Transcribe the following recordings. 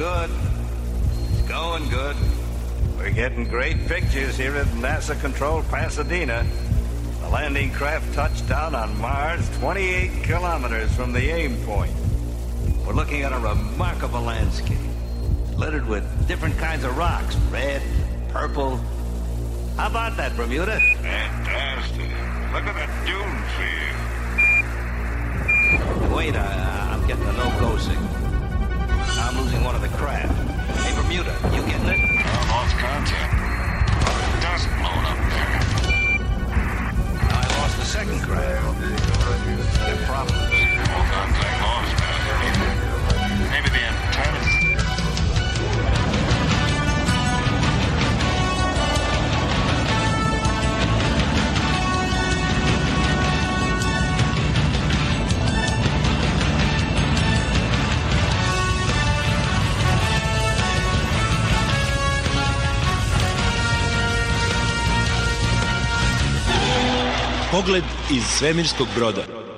good. It's going good. We're getting great pictures here at NASA-controlled Pasadena. The landing craft touched down on Mars 28 kilometers from the aim point. We're looking at a remarkable landscape, littered with different kinds of rocks, red, purple. How about that, Bermuda? Fantastic. Look at the dunes here. Wait, I'm getting a no-go signal. I'm losing one of the craft. Hey, Bermuda, you getting it? Lost contact. Dust blown up there. Now I lost the second craft. There are problems. All contact lost. Maybe the antennas. Pogled iz svemirskog broda.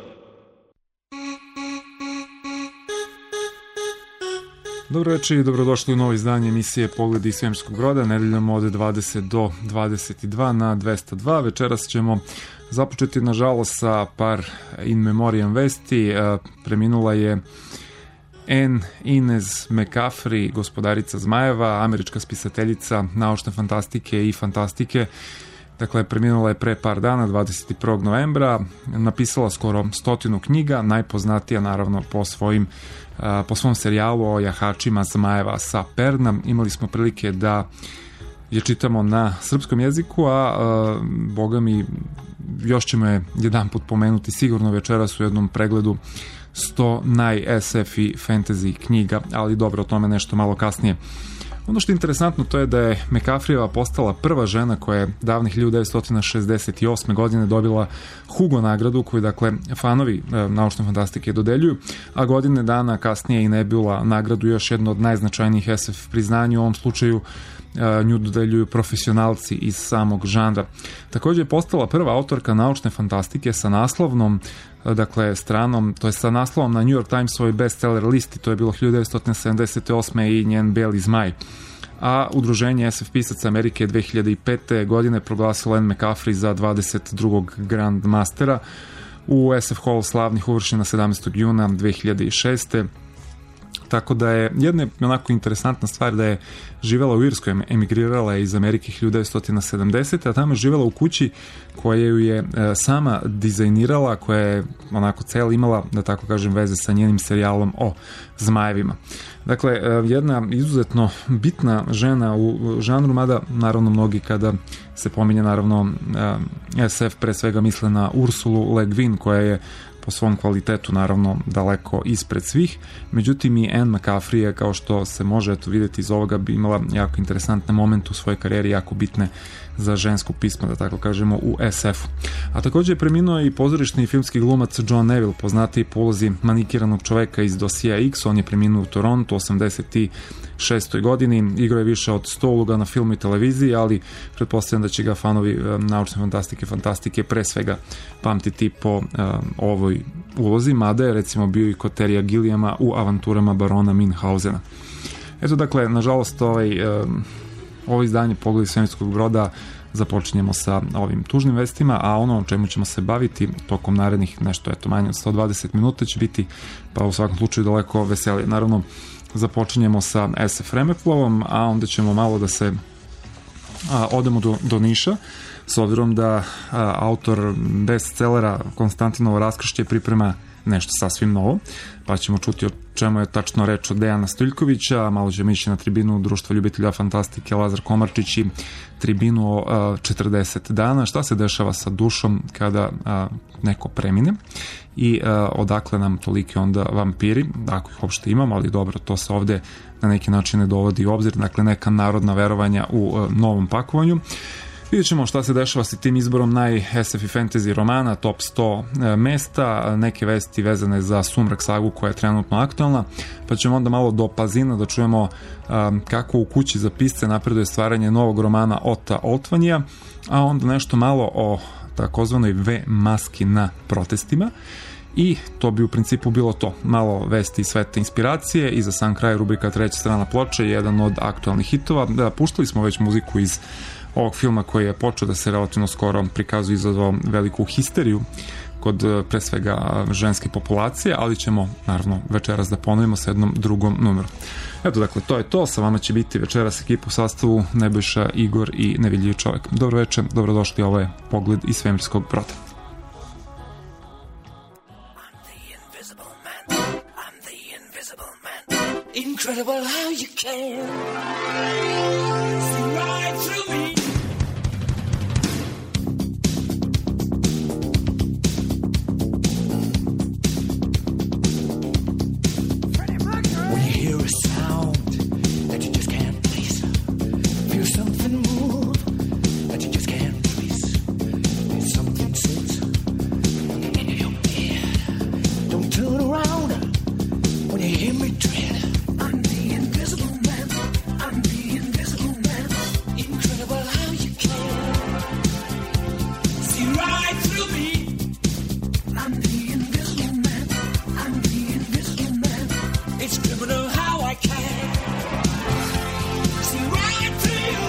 Dobro večer i dobrodošli u novo izdanje emisije Pogled iz svemirskog broda, nedeljom od 20 do 22 na 202. Večeras ćemo započeti nažalost sa par in memoriam vesti. Preminula je Anne Inez McCaffrey, gospodarica zmajeva, američka spisateljica naučne fantastike i fantastike. Dakle, preminula je pre par dana, 21. novembra, napisala skoro 100 knjiga, najpoznatija naravno po svom serijalu o jahačima zmajeva sa Perna. Imali smo prilike da je čitamo na srpskom jeziku, a boga mi još ćemo je jedan put pomenuti sigurno večeras u jednom pregledu 100 naj-SF i fantasy knjiga, ali dobro, o tome nešto malo kasnije. Ono što je interesantno to je da je McCaffreyeva postala prva žena koja je davnih 1968. godine dobila Hugo nagradu koju dakle fanovi naučne fantastike dodeljuju, a godine dana kasnije i Nebula nagradu, još jedno od najznačajnijih SF priznanja, u ovom slučaju nju dodeljuju profesionalci iz samog žanra. Također je postala prva autorka naučne fantastike sa naslovnom stranom, to je sa naslovom na New York Timesovoj bestseller listi, to je bilo 1978. i njen Beli zmaj. A udruženje SF pisaca Amerike 2005. godine proglasilo Anne McCaffrey za 22. Grand Mastera u SF Hall slavnih uvršena 17. juna 2006. Tako da je jedna onako interesantna stvar da je živjela u Irskoj, emigrirala je iz Amerike 1970. a tamo je živjela u kući koja ju je sama dizajnirala, koja je onako cela imala, da tako kažem, veze sa njenim serijalom o zmajevima. Dakle, jedna izuzetno bitna žena u žanru, mada naravno mnogi kada se pominje naravno SF pre svega misle na Ursulu Le Guin koja je po svom kvalitetu naravno daleko ispred svih, međutim i Anne McCaffrey je, kao što se može vidjeti iz ovoga, bi imala jako interesantne momente u svojoj karijeri, jako bitne za žensko pismo, da tako kažemo, u SF-u. A također je preminuo i pozorišni i filmski glumac John Neville, poznatiji po ulozi manikiranog čoveka iz Dosija X. On je preminuo u Torontu 86. godini, igrao je više od 100 uloga na filmu i televiziji, ali pretpostavljam da će ga fanovi naučne fantastike pre svega pamtiti po ovoj ulozi, mada je recimo bio i kod Terija Gilliama u avanturama barona Minhausena. Eto, dakle, nažalost ovo izdanje Pogled iz svemirskog broda započinjemo sa ovim tužnim vestima, a ono o čemu ćemo se baviti tokom narednih nešto manje od 120 minuta će biti pa u svakom slučaju daleko veselije. Naravno, započinjemo sa SF Remeflovom, a onda ćemo malo da se odemo do Niša, s obzirom da autor bestsellera Konstantinovo raskršće priprema nešto sasvim novo, pa ćemo čuti o čemu je tačno reč od Dejana Stojiljkovića, malo ćemo ići na tribinu Društva ljubitelja fantastike Lazar Komarčić i tribinu o 40 dana, šta se dešava sa dušom kada neko premine i odakle nam toliki onda vampiri, ako ih uopšte imamo, ali dobro, to se ovde na neki način ne dovodi u obzir, dakle neka narodna verovanja u novom pakovanju. Vidjet ćemo šta se dešava sa tim izborom naj-SF i fantasy romana, top 100 mesta, neke vesti vezane za Sumrak sagu koja je trenutno aktualna, pa ćemo onda malo do Pazina da čujemo kako u kući za pisce napreduje stvaranje novog romana Ota Oltvanija, a onda nešto malo o takozvanoj V maski na protestima I to bi u principu bilo to. Malo vesti iz sveta inspiracije i za sam kraj rubrika Treća strana ploče, jedan od aktualnih hitova. Da, puštali smo već muziku iz ovog filma koji je počeo da se relativno skoro prikazuje, izazvao veliku histeriju kod pre svega ženske populacije, ali ćemo naravno večeras da ponovimo sa jednom drugom numeru. Eto, dakle, to je to. Sa vama će biti večeras ekipa u sastavu Nebojša, Igor i Nevidljivi čovek. Dobro večer, dobrodošli, ovo je Pogled iz svemirskog broda. Incredible how you can see right through me. When you hear a sound that you just can't place, feel something move that you just can't trace, feel something sits in your bed. Don't turn around when you hear me tread. I'm the invisible man. I'm the invisible man. Incredible how you can see right through me. I'm the invisible man. I'm the invisible man. It's criminal how I can see right through you.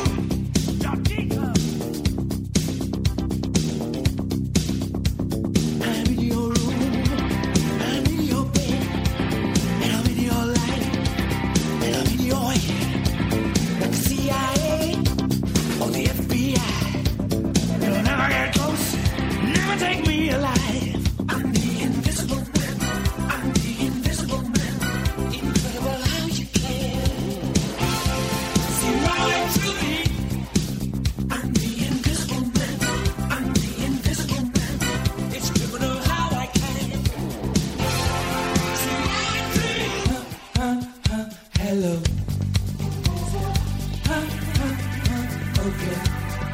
I'm in your room. I'm in your bed. And I'm in your life. And I'm in your head. Like the CIA or the FBI. You'll never get close. Never take me alive. I'm the invisible man. I'm the invisible man. Incredible how you can see right through me. I'm the invisible man. I'm the invisible man. It's criminal how I can see right through you. Hello. Okay.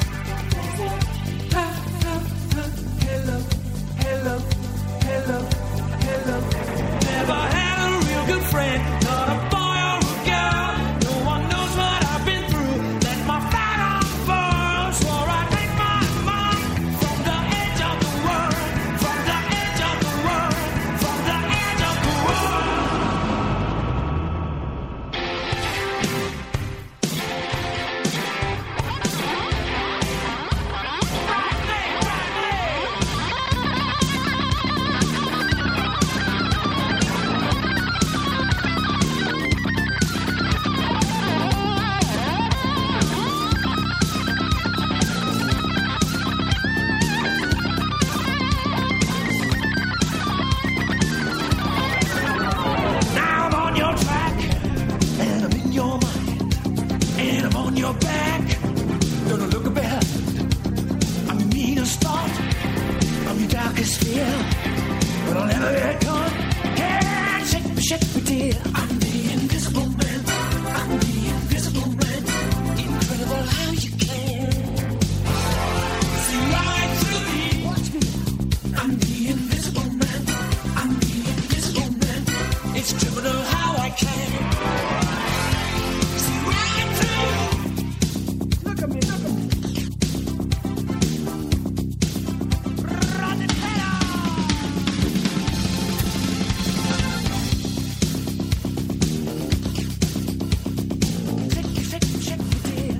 Hello, hello, hello, hello. Never had a real good friend, not a boy or a girl. No one knows what I've been through. Let my flag unfurl. Swore I'd make my mark from the edge of the world, from the edge of the world, from the edge of the world. Now I'm on your track, and I'm in your mind, and I'm on your back. Gonna look behind. I'm your meanest thought, I'm your darkest fear, but I'll never get caught. Can't shake me, dear. I'm the invisible man. I'm the invisible man. Incredible how you can see right through me. Watch me. I'm the invisible man. I'm the invisible man. It's criminal how I can see right through you. Look at me, look at me. Run it down. Shake me, dear.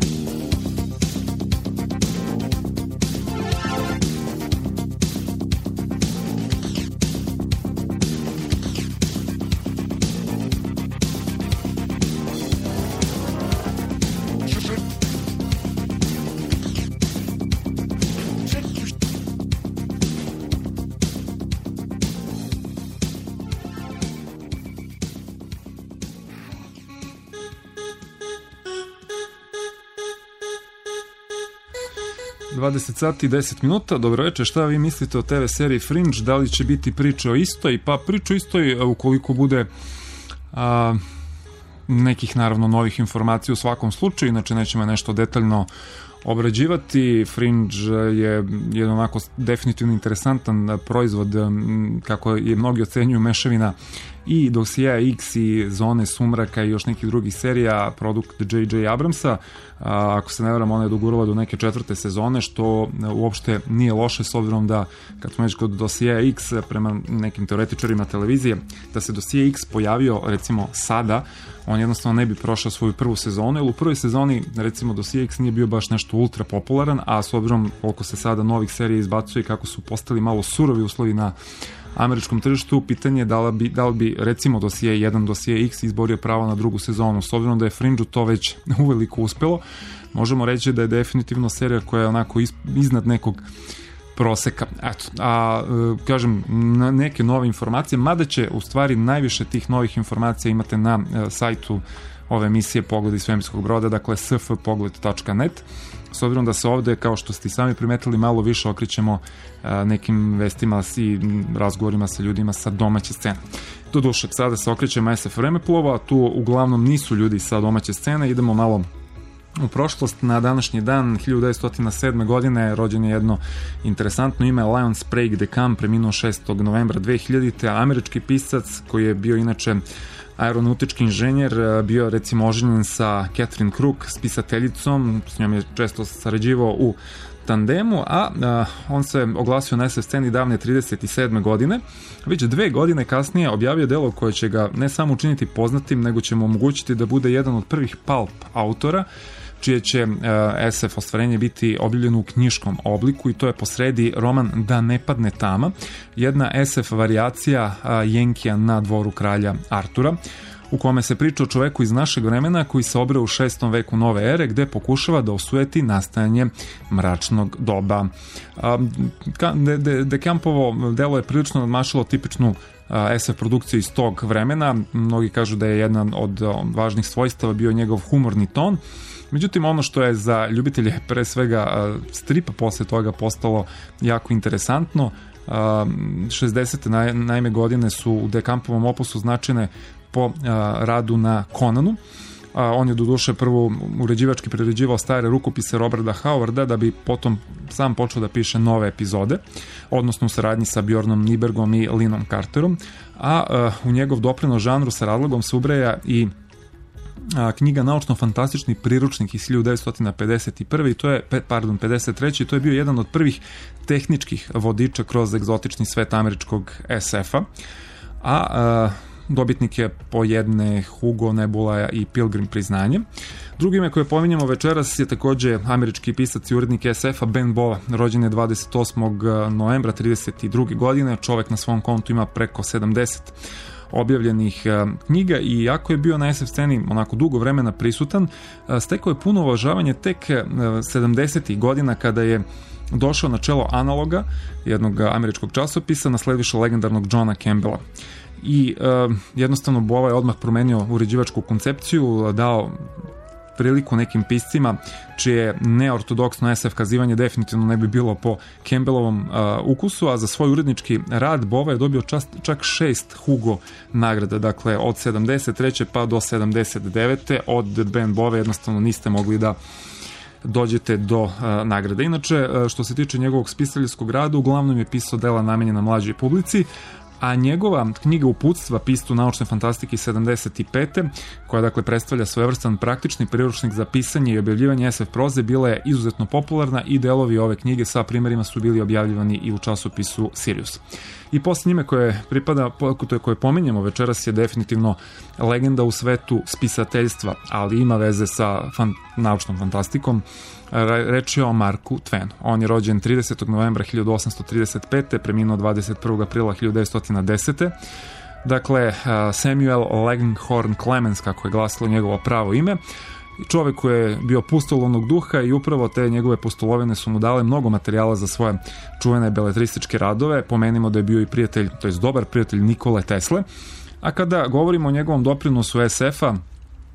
20 sati i 10 minuta. Dobro večer, šta vi mislite o TV seriji Fringe? Da li će biti priče o istoj? Pa priče o istoj ukoliko bude nekih naravno novih informacija u svakom slučaju, inače nećemo nešto detaljno obrađivati. Fringe je jedan onako definitivno interesantan proizvod, kako je mnogi ocenjuju, mešavina i Dosija X i Zone sumraka i još nekih drugih serija, produkt J.J. Abramsa. Ako se ne varam, ona je dogurala do neke 4. sezone, što uopšte nije loše, s obzirom da, kad smo već kod Dosija X, prema nekim teoretičarima televizije, da se Dosija X pojavio recimo sada, on jednostavno ne bi prošao svoju prvu sezonu, jer u prvoj sezoni recimo Dosija X nije bio baš nešto ultra popularan, a s obzirom koliko se sada novih serija izbacuje i kako su postali malo surovi uslovi na američkom tržištu, pitanje je da li bi recimo Dosije 1, Dosije X izborio pravo na drugu sezonu. S obzirom da je Fringe to već uveliko uspelo, možemo reći da je definitivno serija koja je onako iznad nekog proseka. Eto, kažem, neke nove informacije, mada će u stvari najviše tih novih informacija imate na sajtu ove emisije Pogled iz svemirskog broda, dakle sfpogled.net, s obzirom da se ovde, kao što ste sami primetili, malo više okrećemo nekim vestima i razgovorima sa ljudima sa domaće scene. Doduše, sada se okrećemo SF vremeplova, tu uglavnom nisu ljudi sa domaće scene, idemo malo u prošlost. Na današnji dan 1907. godine rođen je jedno interesantno ime, Leon Sprague de Camp, preminuo 6. novembra 2000. Američki pisac koji je bio inače aeronautički inženjer, bio recimo oženjen sa Catherine Crook, spisateljicom, s njom je često sarađivao u tandemu, a on se oglasio na SF sceni davne 37. godine. Već 2 godine kasnije objavio delo koje će ga ne samo učiniti poznatim, nego će mu omogućiti da bude jedan od prvih pulp autora, čije će SF ostvarenje biti objavljeno u knjiškom obliku, i to je posredi roman Da ne padne tama, jedna SF varijacija Jenkija na dvoru kralja Artura, u kome se priča o čoveku iz našeg vremena koji se obreo u 6. veku nove ere, gde pokušava da osujeti nastajanje mračnog doba. De Campovo delo je prilično nadmašilo tipičnu SF produkciju iz tog vremena. Mnogi kažu da je jedan od važnih svojstava bio njegov humorni ton. Međutim, ono što je za ljubitelje pre svega stripa posle toga postalo jako interesantno, 60. naime godine su u De Campovom opusu značajne po radu na Conanu. On je doduše prvo uređivački priređivao stare rukopise Roberta Howarda, da bi potom sam počeo da piše nove epizode, odnosno u saradnji sa Bjornom Nybergom i Linom Carterom, a u njegov doprinos žanru sa razlogom se ubraja i knjiga Naučno-fantastični priručnik iz 1951. i to je, 53. to je bio jedan od prvih tehničkih vodiča kroz egzotični svet američkog SF-a, a dobitnik je po jedne Hugo, Nebula i Pilgrim priznanje. Drugo ime koje pominjamo večeras je takođe američki pisac i urednik SF-a Ben Bova, rođen je 28. novembra 32. godine, čovek na svom kontu ima preko 70 objavljenih knjiga, i iako je bio na SF sceni onako dugo vremena prisutan, stekao je puno uvažavanje tek 70. godina, kada je došao na čelo Analoga, jednog američkog časopisa, nasledivši legendarnog Johna Campbella. I jednostavno Bova je odmah promenio uređivačku koncepciju, dao priliku nekim piscima čije neortodoksno SF kazivanje definitivno ne bi bilo po Campbellovom ukusu, a za svoj urednički rad Bova je dobio čak 6 Hugo nagrada, dakle od 73. pa do 79. od Ben Bove jednostavno niste mogli da dođete do nagrade. Inače, što se tiče njegovog spisateljskog rada, uglavnom je pisao dela namenjena mlađoj publici, a njegova knjiga uputstva pistu naučne fantastike 75. koja dakle predstavlja svojevrstan praktični priručnik za pisanje i objavljivanje SF proze, bila je izuzetno popularna i delovi ove knjige sa primerima su bili objavljivani i u časopisu Sirius. I posle njime koje pominjemo večeras je definitivno legenda u svetu spisateljstva, ali ima veze sa naučnom fantastikom. Reč je o Marku Twenu. On je rođen 30. novembra 1835. preminuo 21. aprila 1910. Dakle, Samuel Langhorne Clemens, kako je glasilo njegovo pravo ime. Čovek koji je bio pustolovnog duha i upravo te njegove pustolovine su mu dale mnogo materijala za svoje čuvene beletrističke radove. Pomenimo da je bio i prijatelj, to jest dobar prijatelj Nikole Tesle. A kada govorimo o njegovom doprinosu SF-a,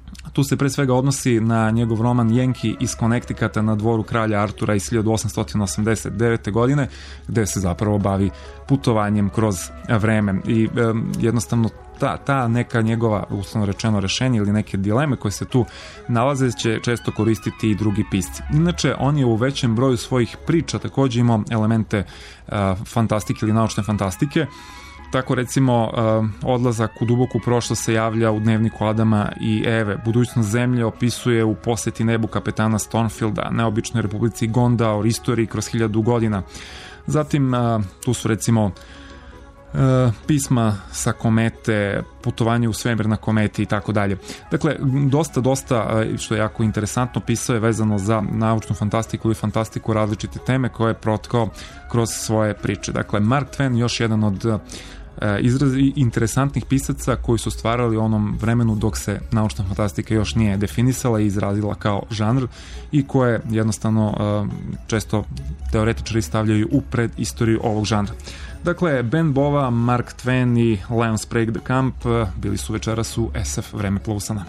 Tu se pre svega odnosi na njegov roman Jenki iz Connecticuta na dvoru kralja Artura iz 1889. godine, gde se zapravo bavi putovanjem kroz vreme i jednostavno ta neka njegova, uslovno rečeno, rešenja ili neke dileme koje se tu nalaze će često koristiti i drugi pisci. Inače, on je u većem broju svojih priča takođe imao elemente fantastike ili naučne fantastike. Tako recimo odlazak u duboku prošlost se javlja u dnevniku Adama i Eve. Budućnost zemlje opisuje u Poseti nebu kapetana Stormfielda, Neobičnoj republici Gondaur, istoriji kroz 1000 godina. Zatim tu su recimo pisma sa komete, putovanje u svemir na kometi i tako dalje. Dakle, dosta, što je jako interesantno, pisao je vezano za naučnu fantastiku i fantastiku različite teme koje je protkao kroz svoje priče. Dakle, Mark Twain još jedan od interesantnih pisaca koji su stvarali u onom vremenu dok se naučna fantastika još nije definisala i izrazila kao žanr i koje jednostavno često teoretičari stavljaju u pred istoriju ovog žanra. Dakle, Ben Bova, Mark Twain i Leon Sprague de Camp bili su večeras u SF Vremeplovu sa nama.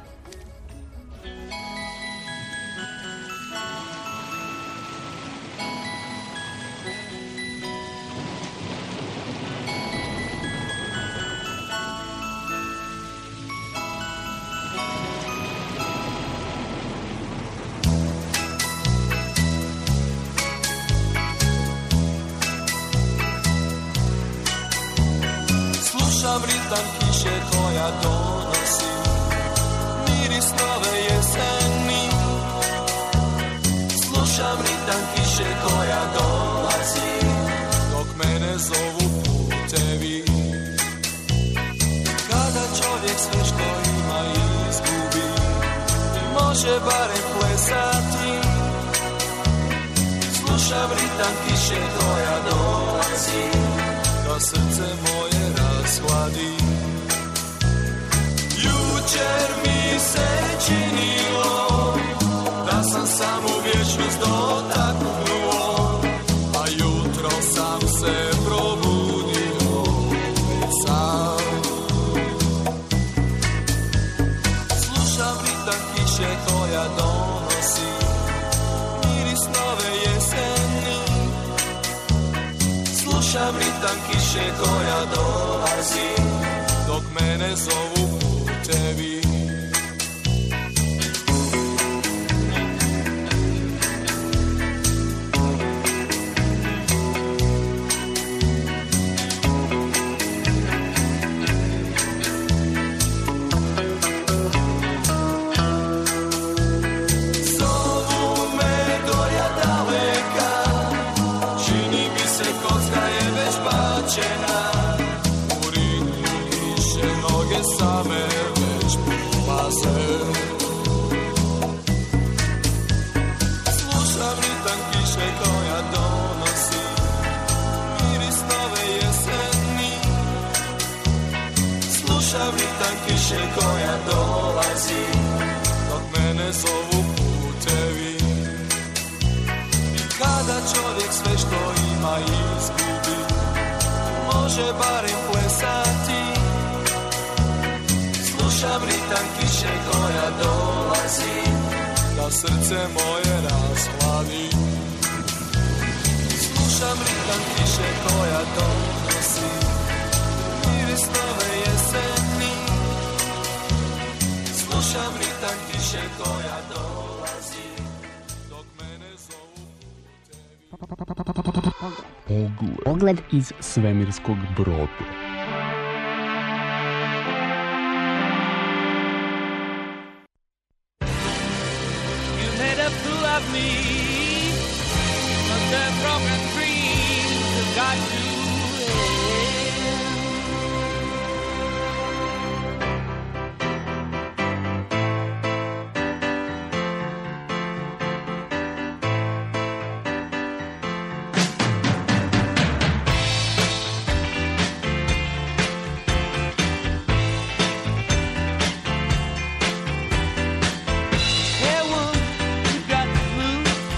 Pogled iz svemirskog broda.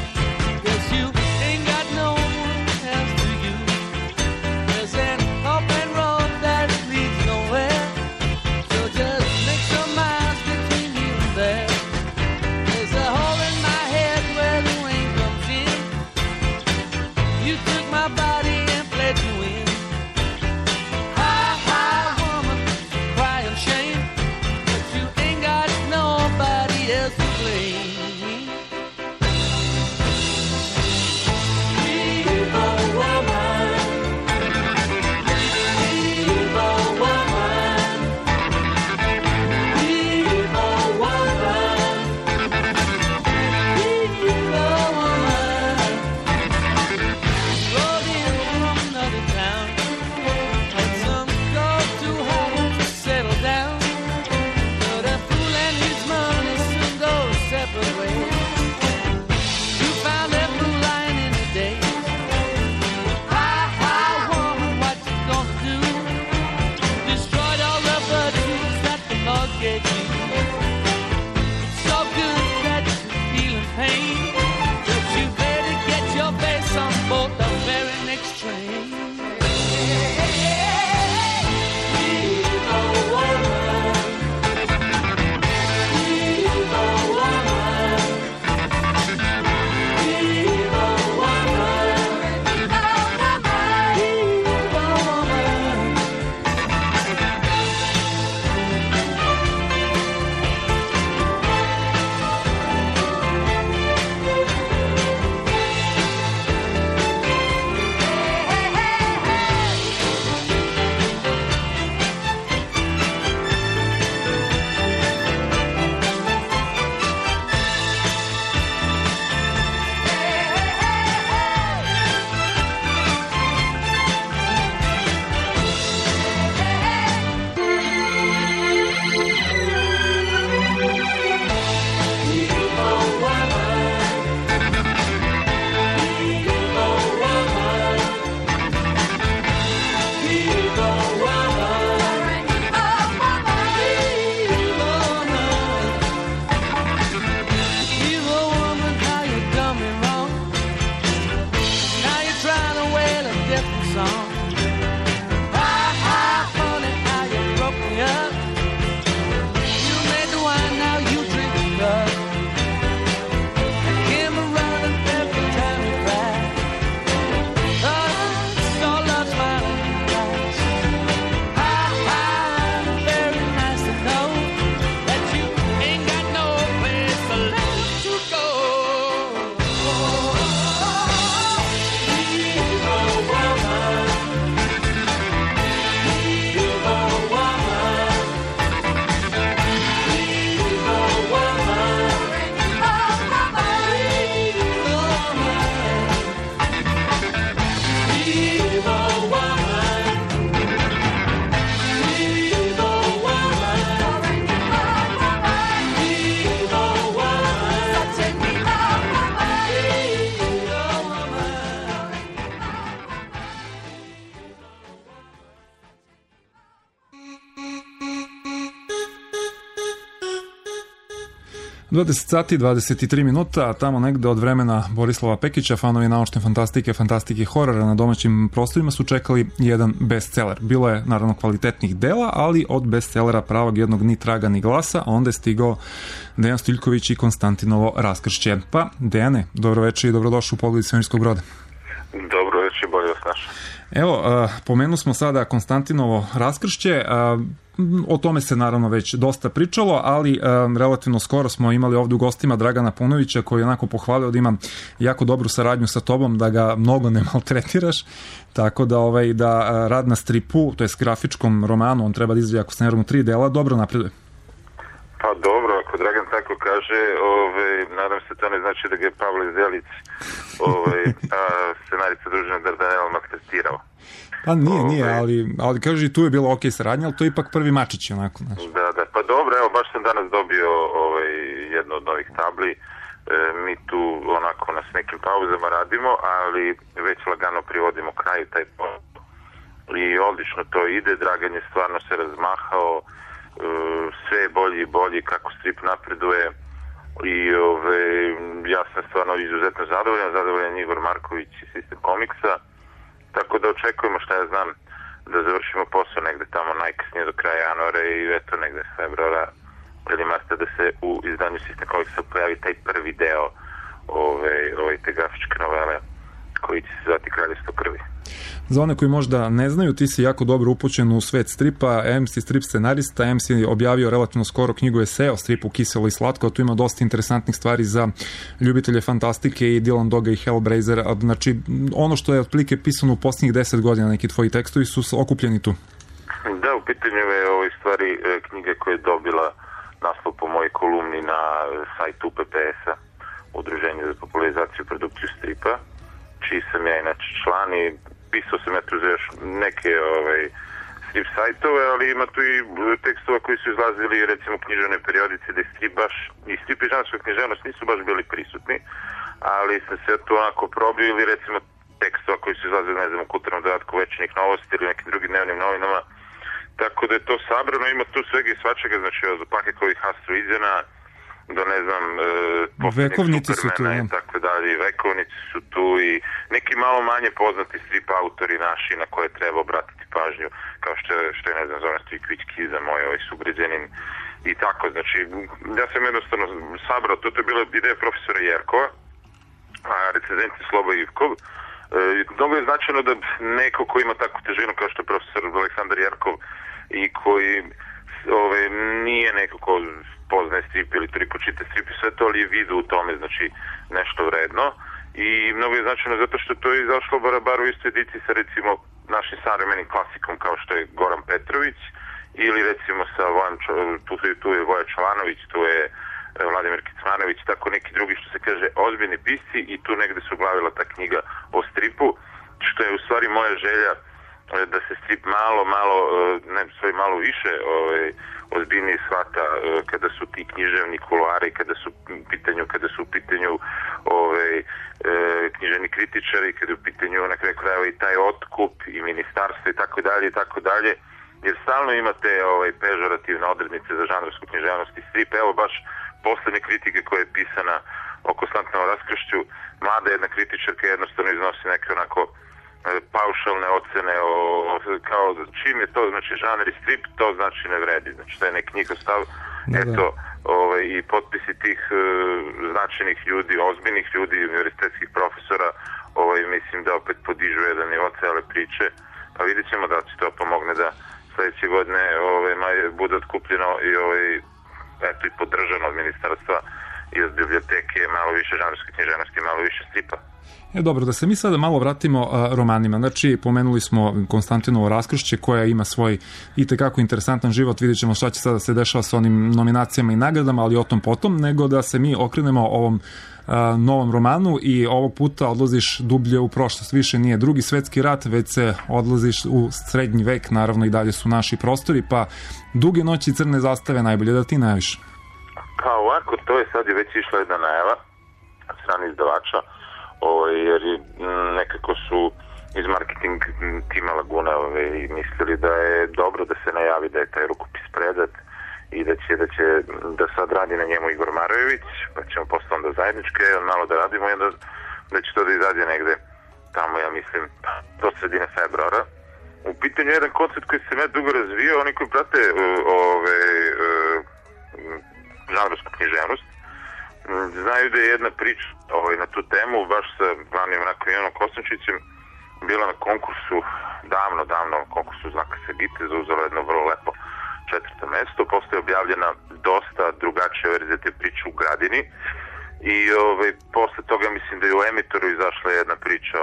Up 20 sati 23 minuta, a tamo negde od vremena Borislava Pekića fanovi naučne fantastike i horora na domaćim prostorima su čekali jedan bestseller. Bilo je naravno kvalitetnih dela, ali od bestsellera pravog jednog ni traga ni glasa, a onda je stigao Dejan Stojiljković i Konstantinovo raskršće. Pa, Dejane, dobroveče i dobrodošli u Pogled svemirskog broda. Dobroveče, bolje vas našao. Evo, pomenu smo sada Konstantinovo raskršće, o tome se naravno već dosta pričalo, ali relativno skoro smo imali ovdje u gostima Dragana Paunovića koji je onako pohvalio da ima jako dobru saradnju sa tobom, da ga mnogo ne maltretiraš, tako da, da rad na stripu, to je grafičkom romanu, on treba da izvije, ako se ne vrlo, 3 dela, dobro napreduje. Pa dobro, ako Dragan tako kaže, nadam se to ne znači da ga je Pavle Zelić scenarica družina Dardanel maltretirao. Pa nije, ali kaže, tu je bilo ok saradnja, ali to je ipak prvi mačić, onako. Znači. Da, pa dobro, evo, baš sam danas dobio jednu od novih tabli, mi tu onako s nekim pauzama radimo, ali već lagano privodimo kraju taj posao. I odlično to ide, Dragan je stvarno se razmahao, sve je bolji i bolji kako strip napreduje i ja sam stvarno izuzetno zadovoljan Igor Marković i Sistem Komiksa, tako da očekujemo, šta ja znam, da završimo posao negde tamo najkasnije do kraja januara i eto negde februara ili marta da se u izdanju Sistem Komiksa pojavi taj prvi deo te grafičke novele koji će se zvati Kraljevstvo krvi. Za one koji možda ne znaju, ti si jako dobro upućen u svet stripa, MC strip scenarista, MC je objavio relativno skoro knjigu esea o stripu Kiselo i slatko, a tu ima dosta interesantnih stvari za ljubitelje fantastike i Dylan Doga i Hellblazer, znači ono što je otprilike pisano u posljednjih 10 godina, neki tvoji tekstovi su okupljeni tu. Da, u pitanju je ovoj stvari knjiga koja je dobila naslov po mojoj kolumni na sajtu UPPS-a, Udruženje za popularizaciju i produkciju stripa, čiji sam ja inače član i pisao sam ja tu za još neke strip sajtove, ali ima tu i tekstova koji su izlazili recimo u književnoj periodici da i strip i žanrska književnost nisu baš bili prisutni, ali sam se tu onako probio ili recimo tekstova koji su izlazili, ne znam, u Kulturnom dodatku Večernjih novosti ili nekim drugim dnevnim novinama, tako da je to sabrano, ima tu svega i svačega, znači od Pakekovih astroizena do ne znam vekovnici su tu, i tako dalje, vekovnici su tu i neki malo manje poznati strip autori naši na koje treba obratiti pažnju, kao što je ne znam, Zoran Stojković za moj sugrađanin i tako, znači ja sam jednostavno sabrao, to je bila ideja profesora Jerkova, a recenzent je Slobo Ivkov. Mnogo je značajno da neko ko ima takvu težinu kao što je profesor Aleksandar Jerkov i koji nije neko ko poznaje strip ili toliko čita strip i sve to, ali je vidio u tome, znači nešto vredno i mnogo je značajno zato što to je izašlo bar u istoj ediciji sa recimo našim savremenim klasikom kao što je Goran Petrović ili recimo sa tu je Voja Čovanović, tu je Vladimir Kicmanović, tako neki drugi, što se kaže, ozbiljni pisci i tu negde se uglavila ta knjiga o stripu, što je u stvari moja želja da se strip malo više ozbiljnije shvata kada su ti književni kuloari, kada su u pitanju književni kritičari, kada je u pitanju na kraju krajeva i taj otkup i ministarstvo i tako dalje, jer stalno imate pežorativne odrednice za žanrovsku književnost i strip. Evo baš poslednje kritike koja je pisana o Konstantinovom raskršću, mlada jedna kritičarka jednostavno iznosi neke onako paušalne ocene kao čim je to znači žanr i strip, to znači ne vredi, znači to je neki njihov stav. Eto, i potpisi tih značajnih ljudi, ozbiljnih ljudi, univerzitetskih profesora, mislim da opet podižu jedan nivo cele priče, pa vidjet ćemo da će to pomogne da sledeće godine bude otkupljeno i podržano od ministarstva i od biblioteke malo više žanrske književnosti, malo više stripa. Dobro, da se mi sada malo vratimo romanima. Znači, pomenuli smo Konstantinovo raskršće koja ima svoj itekako interesantan život. Vidjet ćemo šta će sada se dešava sa onim nominacijama i nagradama, ali o tom potom, nego da se mi okrenemo ovom novom romanu i ovog puta odlaziš dublje u prošlost. Više nije Drugi svetski rat, već se odlaziš u srednji vek, naravno i dalje su naši prostori, pa Duge noći i crne zastave, najbolje da ti najaviš. Pa ovako, to je sad već išla jedna najava od strane izdavača, jer nekako su iz marketing tima Laguna mislili da je dobro da se najavi da je taj rukopis predat i da sad radi na njemu Igor Marojević, pa ćemo posle onda zajedničke malo da radimo i onda da će to da izađe negde tamo, ja mislim, do sredine februara. U pitanju je jedan koncept koji se dugo razvio, oni koji prate žanrovsku književnost znaju da je jedna priča na tu temu, baš sa glavnim Ivanom Kosančićem, bila na konkursu, davno konkursu Znaka Sagite, zauzela jedno vrlo lepo 4. mesto, posle je objavljena dosta drugačija verzija te priče u Gradini i posle toga mislim da je u Emitoru izašla jedna priča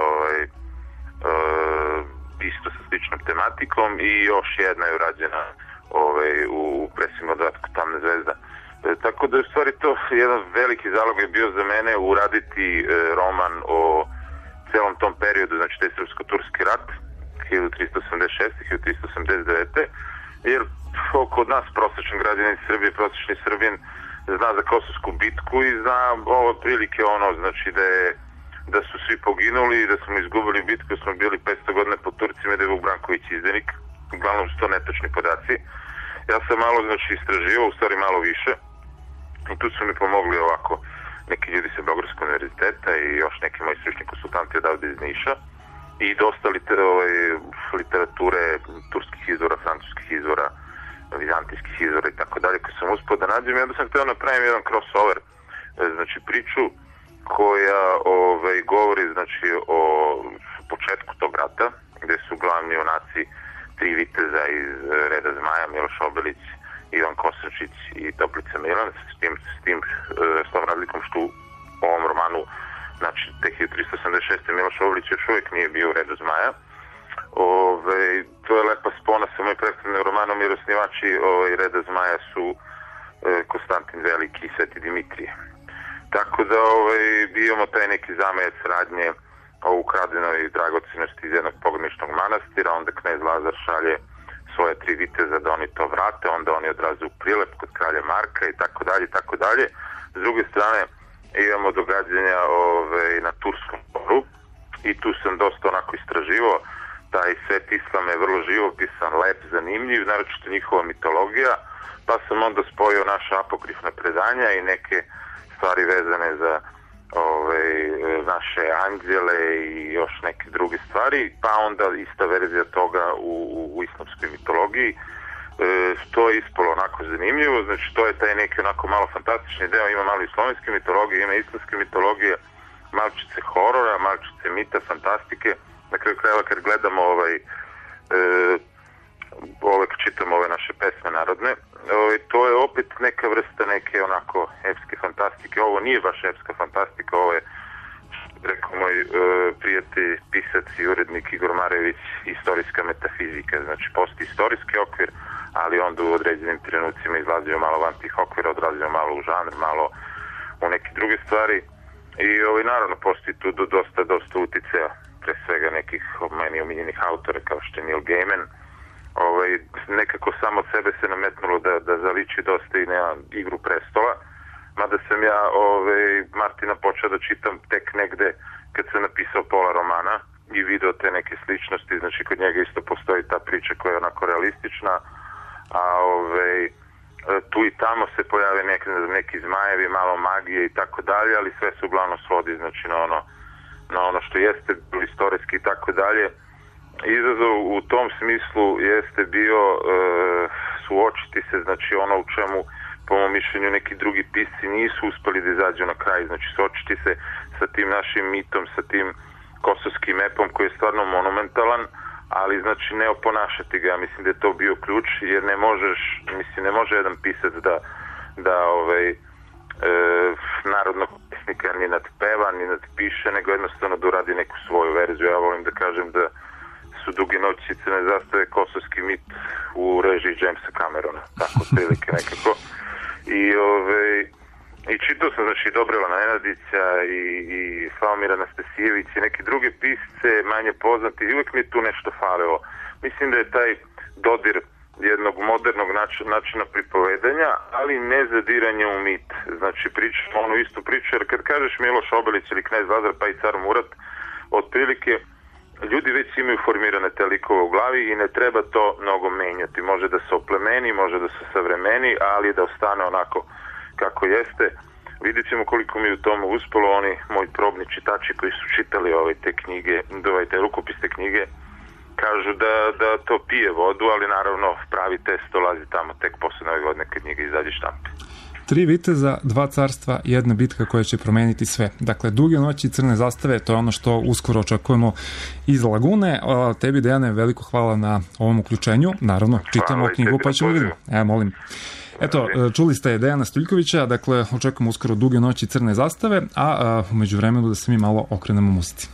isto sa sličnom tematikom i još jedna je urađena u presimo dodatku Tamna zvezda. Tako da je u stvari to jedan veliki zalog je bio za mene uraditi roman o celom tom periodu, znači taj srpsko-turski rat 1386-1389, jer kod nas prosječan građanin Srbije, prosječni Srbin zna za Kosovsku bitku i zna ovo prilike znači da su svi poginuli i da smo izgubili bitku, smo bili 500 godina po Turcima, da je Vuk Branković izdenik, uglavnom su to netačni podaci. Ja sam malo istraživao, u stvari malo više, i tu su mi pomogli ovako neki ljudi sa Beogradskog univerziteta i još neki moji stručni konsultanti odavde iz Niša i dosta literature turskih izvora, francuskih izvora, vizantijskih izvora i tako dalje koji sam uspio da nađem i onda sam htio napravim jedan crossover, znači priču koja govori o početku tog rata gde su glavni junaci 3 viteza iz reda Zmaja, Miloš Obilić, Ivan Kosančić i Toplica Milan, s tom razlikom što u ovom romanu, znači 1376. Miloš Obilić još uvijek nije bio u redu Zmaja. To je lepa spona sa mojim prethodnim romanom, jer osnivači reda Zmaja su Konstantin Veliki i Sveti Dimitrije. Tako da imamo taj neki zamajac radnje o ukradenoj dragocenosti iz jednog pograničnog manastira, onda knez Lazar šalje svoje 3 viteza da oni to vrate, onda oni odrazu u Prilep kod kralja Marka i tako dalje i tako dalje. S druge strane imamo događanja na Turskom moru i tu sam dosta onako istraživao. Taj svet islam je vrlo živopisan, lep, zanimljiv, naročito njihova mitologija, pa sam onda spojio naša apokrifna predanja i neke stvari vezane za naše anđele i još neke druge stvari, pa onda ista verzija toga u islamskoj mitologiji. To je ispolo onako zanimljivo, znači to je taj neki onako malo fantastični deo, ima malo i slovenske mitologije, ima islamske mitologije, malčice horora, malčice mita, fantastike. Na kraju krajeva kad gledamo kad čitamo ove naše pesme narodne, to je opet neka vrsta neke onako epske fantastike. Ovo nije baš epska fantastika, ovo je, rekao moj prijatelj, pisac i urednik Igor Marojević, istorijska metafizika. Znači postoji istorijski okvir, ali onda u određenim trenucima izlazimo malo van tih okvira, odlazimo malo u žanr, malo u neke druge stvari. I naravno postoji tu dosta uticaja, pre svega nekih meni omiljenih autora kao što je Neil Gaiman. Nekako samo od sebe se nametnulo da zaliči dosta i na Igru prestola, mada sam ja Martina počeo da čitam tek negde kad sam napisao pola romana i video te neke sličnosti, znači kod njega isto postoji ta priča koja je onako realistična, a tu i tamo se pojave neki zmajevi, malo magije i tako dalje, ali sve se uglavnom svodi znači na ono što jeste istorijski i tako dalje. Izazov u tom smislu jeste bio suočiti se, znači ono u čemu po mom mišljenju neki drugi pisci nisu uspeli da izađu na kraj, znači suočiti se sa tim našim mitom, sa tim kosovskim epom koji je stvarno monumentalan, ali znači ne oponašati ga. Mislim da je to bio ključ, jer ne može jedan pisac da narodnog pesnika ni nadpeva, ni nadpiše, nego jednostavno da uradi neku svoju verziju. Ja volim da kažem da su Duge noći i crne zastave kosovski mit u režiji Jamesa Camerona, tako prilike nekako. I čitao sam znači Dobrila Nenadića i Faomira Nastasijević i neke druge pisce manje poznati i uvijek mi je tu nešto falilo. Mislim da je taj dodir jednog modernog načina pripovedanja, ali ne zadiranje u mit. Znači pričamo onu istu priču, jer kad kažeš Miloš Obilić ili knez Lazar pa i car Murat, otprilike ljudi već imaju formirane te likove u glavi i ne treba to mnogo menjati. Može da se oplemeni, može da se savremeni, ali da ostane onako kako jeste. Vidjet ćemo koliko mi u tomu uspelo. Oni moji probni čitači koji su čitali te knjige, te rukopisne knjige, kažu da to pije vodu, ali naravno pravi test dolazi tamo tek posle Nove godine kad knjiga izađe štampe. 3 viteza, 2 carstva, 1 bitka koja će promeniti sve. Dakle, Duge noći i crne zastave, to je ono što uskoro očekujemo iz Lagune. Tebi, Dejane, veliko hvala na ovom uključenju. Naravno, čitamo knjigu pa ćemo vidjeti. Molim. Eto, čuli ste Dejana Stojiljkovića, dakle, očekujemo uskoro Duge noći i crne zastave, a umeđu vremenu da se mi malo okrenemo muzici.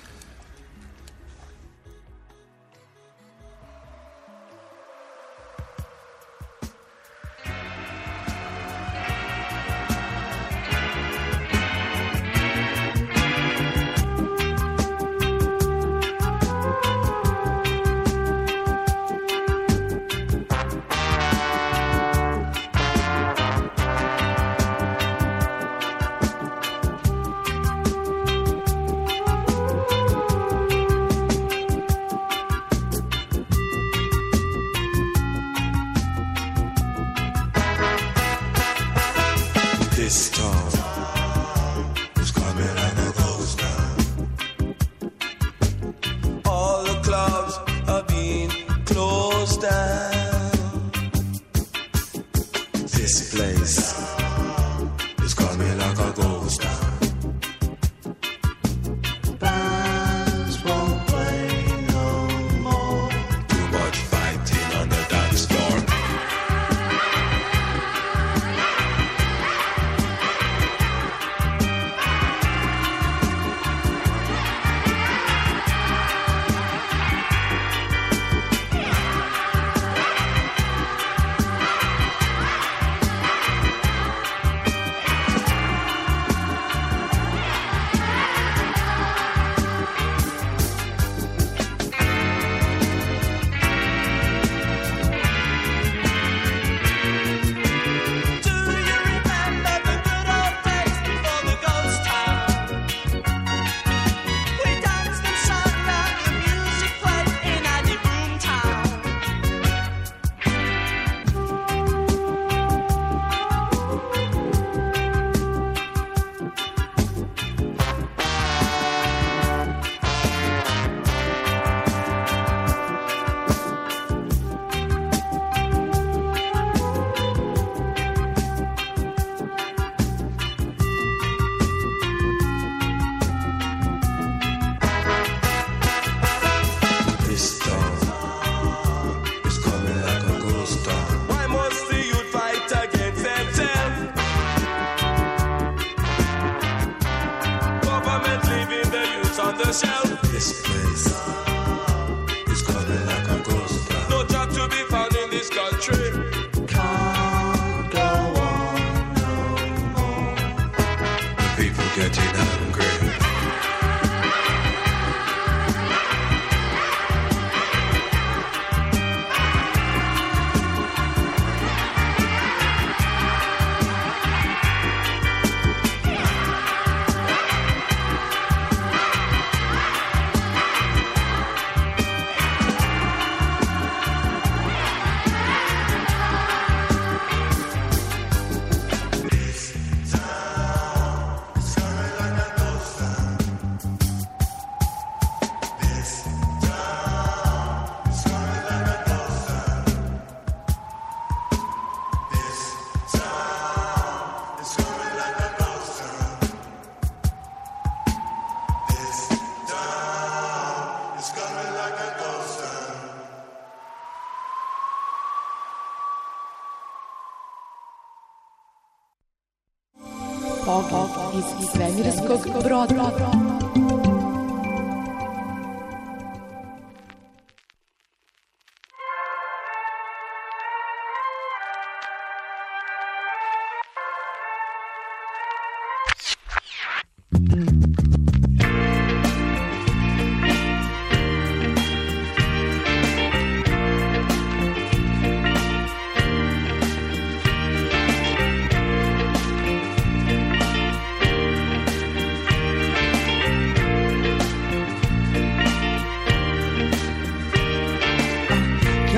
Pogled iz svemirskog broda.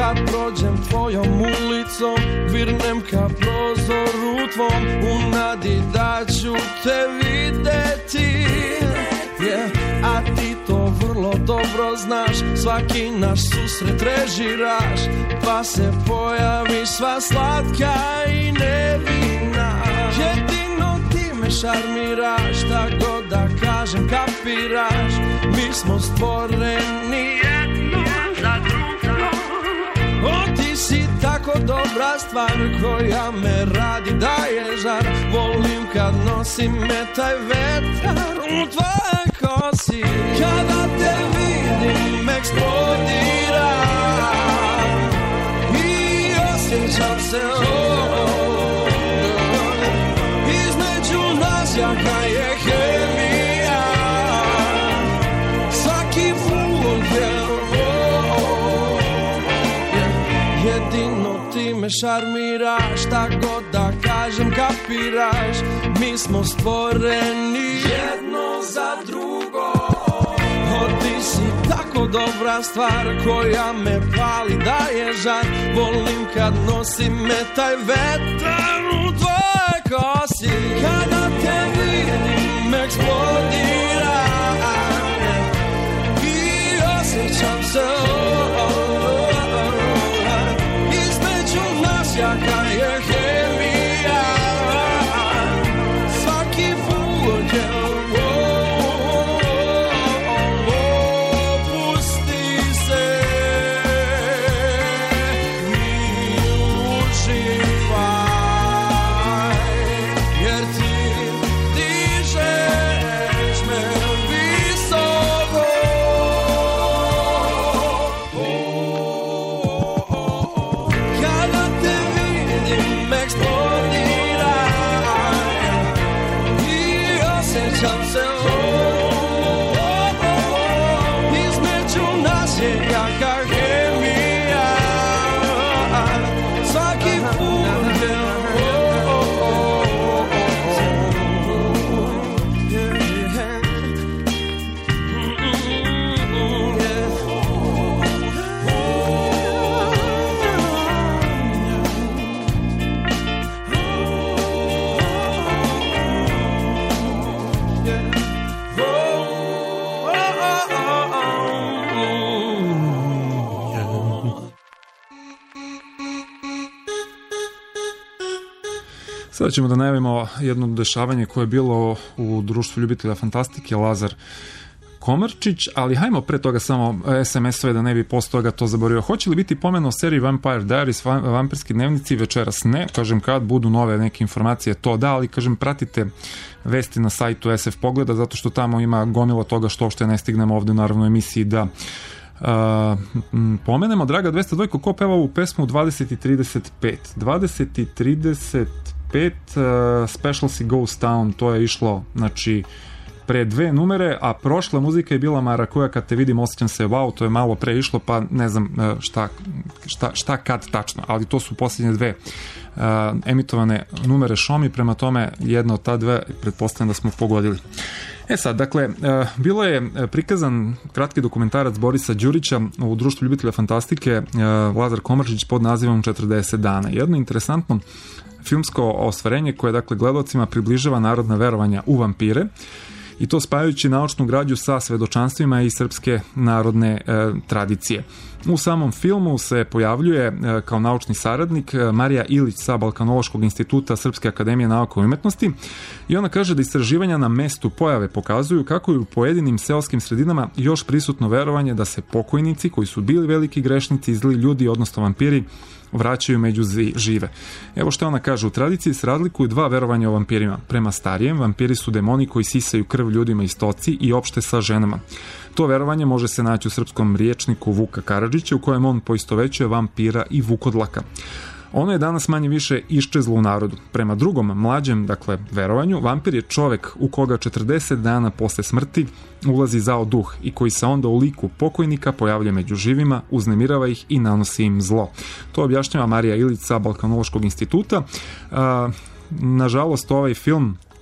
Kad prođem tvojom ulicom, virnem ka prozoru tvom, u nadi da ću te videti, a ti to vrlo dobro znaš. Svaki naš susret režiraš, pa se pojavi sva slatka i nevina. Jedino ti me šarmiraš, šta god da kažem kapiraš. Mi smo stvoreni jedno za drugo. O, ti si tako dobra stvar koja me radi daje žar. Volim kad nosi me taj vetar u tvoje kosi. Kada te vidim eksplodira i osjećam se između nas jaka je hemija. Svaki put jedino ti me šarmiraš, šta god da kažem kapiraš. Mi smo stvoreni jedno za drugo. O, ti si tako dobra stvar koja me pali, daje žar. Volim kad nosi me taj vetar u tvoje kosi. Kada te vidim eksplodira i osjećam se između nas jaka je hemija. Svaki put je pusti se i uživaj, jer ti dižeš me visoko. Kada te vidim eksplodira i osjećam se između nas je jaka hemija. Svaki put je Sada ćemo da najavimo jedno dešavanje koje je bilo u društvu ljubitelja fantastike, Lazar Komarčić, ali hajmo pre toga samo SMS-ove da ne bi posle toga to zaboravio. Hoće li biti pomeno o seriji Vampire Diaries, vampirski dnevnici? Večeras ne, kažem kad budu nove neke informacije to da, ali kažem pratite vesti na sajtu SF Pogleda, zato što tamo ima gomila toga što uopšte ne stignemo ovde naravno u emisiji da pomenemo. Draga 202, ko peva ovu pesmu 20:35? 20:35 Special Si Ghost Town, to je išlo znači pre 2 numere, a prošla muzika je bila Marakuja Kad te vidim osjećam se wow, to je malo pre išlo, pa ne znam šta kad tačno, ali to su posljednje 2 emitovane numere Šomi, prema tome jedna od ta 2 pretpostavljam da smo pogodili. E sad, dakle, bilo je prikazan kratki dokumentarac Borisa Đurića u društvu ljubitelja fantastike Lazar Komarčić pod nazivom 40 dana. Jedno interesantno filmsko ostvarenje koje, dakle, gledalcima približava narodna verovanja u vampire, i to spajajući naučnu građu sa svedočanstvima i srpske narodne tradicije. U samom filmu se pojavljuje kao naučni saradnik Marija Ilić sa Balkanološkog instituta Srpske akademije nauka i umetnosti i ona kaže da istraživanja na mestu pojave pokazuju kako je u pojedinim seoskim sredinama još prisutno verovanje da se pokojnici koji su bili veliki grešnici i zli ljudi, odnosno vampiri, vraćaju među žive. Evo što ona kaže, u tradiciji se razlikuju 2 verovanja o vampirima. Prema starijem, vampiri su demoni koji sisaju krv ljudima i stoci i opšte sa ženama. To verovanje može se naći u srpskom riječniku Vuka Karadžića, u kojem on poistovećuje vampira i vukodlaka. Ono je danas manje više iščezlo u narodu. Prema drugom, mlađem, dakle, verovanju, vampir je čovek u koga 40 dana posle smrti ulazi zao duh i koji se onda u liku pokojnika pojavlja među živima, uznemirava ih i nanosi im zlo. To objašnjava Marija Ilić sa Balkanološkog instituta. Nažalost, ovaj film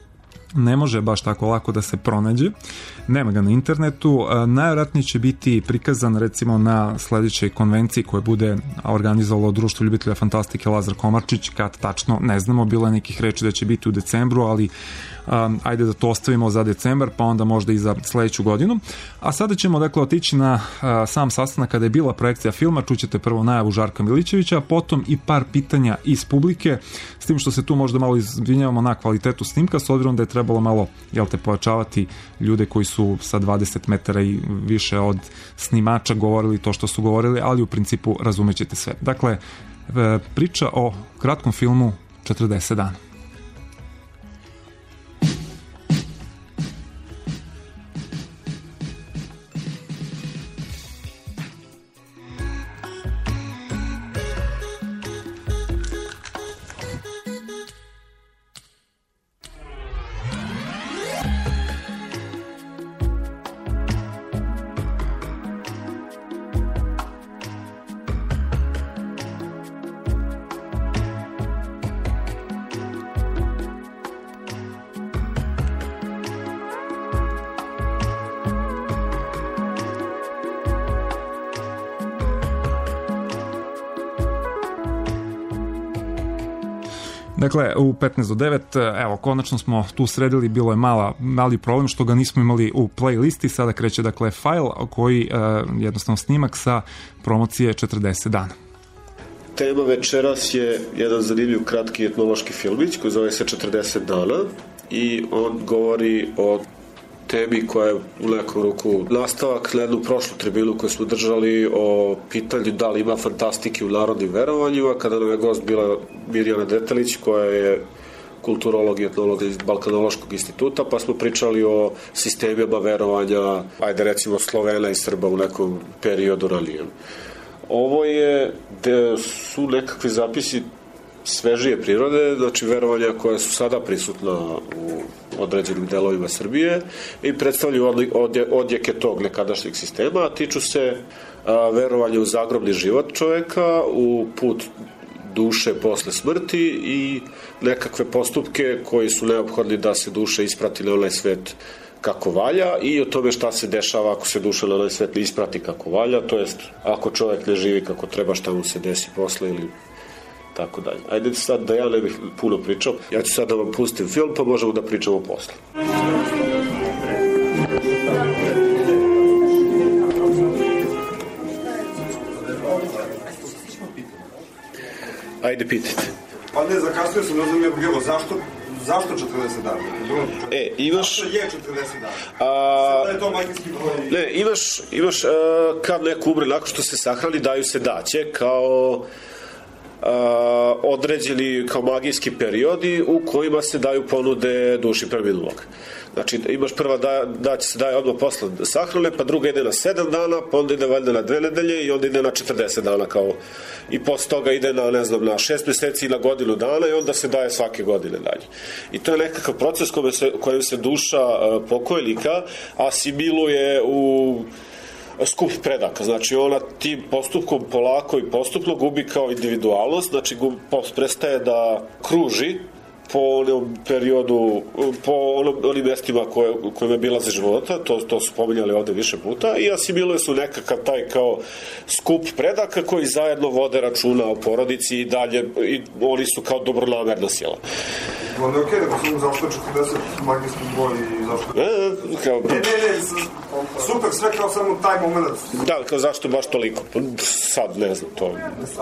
ne može baš tako lako da se pronađe, nema ga na internetu. Najvjerojatnije će biti prikazan recimo na sledećoj konvenciji koje bude organizovalo Društvo ljubitelja fantastike Lazar Komarčić, kad tačno ne znamo, bilo je nekih reči da će biti u decembru, ali ajde da to ostavimo za decembar, pa onda možda i za sledeću godinu. A sada ćemo dakle otići na sam sastanak kada je bila projekcija filma. Čućete prvo najavu Žarka Milićevića, a potom i par pitanja iz publike, s tim što se tu možda malo izvinjavamo na kvalitetu snimka, s obzirom da je trebalo malo, pojačavati ljude koji su sa 20 metara i više od snimača govorili to što su govorili, ali u principu razumećete sve. Dakle, priča o kratkom filmu 40 dana. Dakle, u 15 do 9, evo, konačno smo tu sredili, bilo je mali problem što ga nismo imali u playlisti, sada kreće, dakle, file koji jednostavno snimak sa promocije 40 dana. Tema večeras je jedan zanimljiv kratki etnološki filmić koji zove se 40 dana i on govori o temi koja je u nekom ruku nastavak na jednu prošlu tribinu koju smo držali o pitanju da li ima fantastike u narodnim verovanjima, kada nam je gost bila Mirjana Detelić, koja je kulturolog i etnolog iz Balkanološkog instituta, pa smo pričali o sistemima verovanja, ajde recimo Slovena i Srba u nekom periodu ranijem. Ovo je, su nekakvi zapisi svežije prirode, znači verovanja koja su sada prisutna u određenim delovima Srbije i predstavljaju odjeke tog nekadašnjeg sistema, a tiču se verovanja u zagrobni život čoveka, u put duše posle smrti i nekakve postupke koji su neophodni da se duša isprati na onaj svet kako valja i o tome šta se dešava ako se duša na onaj svet ne isprati kako valja, to jest ako čovek ne živi kako treba, šta mu se desi posle ili tako dalje. Ajde sad da ja ne bih puno pričao, ja ću sad da vam pustim film pa možemo da pričamo posle. Ajde, pitajte. Pa ne, zakasnio sam, ne znam ja bih, zašto 40 dana? Imaš... Zašto je 40 dana? Sada je to magijski broj. Ne, imaš kad neko umre nakon što se sahrani, daju se daće kao određeni kao magijski periodi u kojima se daju ponude duši preminulog. Znači, imaš prva daće se daje odmah posle sahrane, pa druga ide na 7 dana, pa onda ide valjda na 2 nedelje i onda ide na 40 dana kao i posle toga ide na, ne znam, na 6 meseci i na godinu dana i onda se daje svake godine dalje. I to je nekakav proces kojim se duša pokojnika asimiluje u skup predaka, znači ona tim postupkom polako i postupno gubi kao individualnost, znači prestaje da kruži po onom periodu, po onim mestima kojima je bila za života, to su pominjali ovde više puta, i asimiluje su nekakav taj kao skup predaka koji zajedno vode računa o porodici i dalje, i oni su kao dobronamerna sila. Onda je okej, da posledam zašto je 40 magijski broj i zašto... Ne, super, sve kao samo taj moment. Da, kao zašto baš toliko? Sad ne znam, to...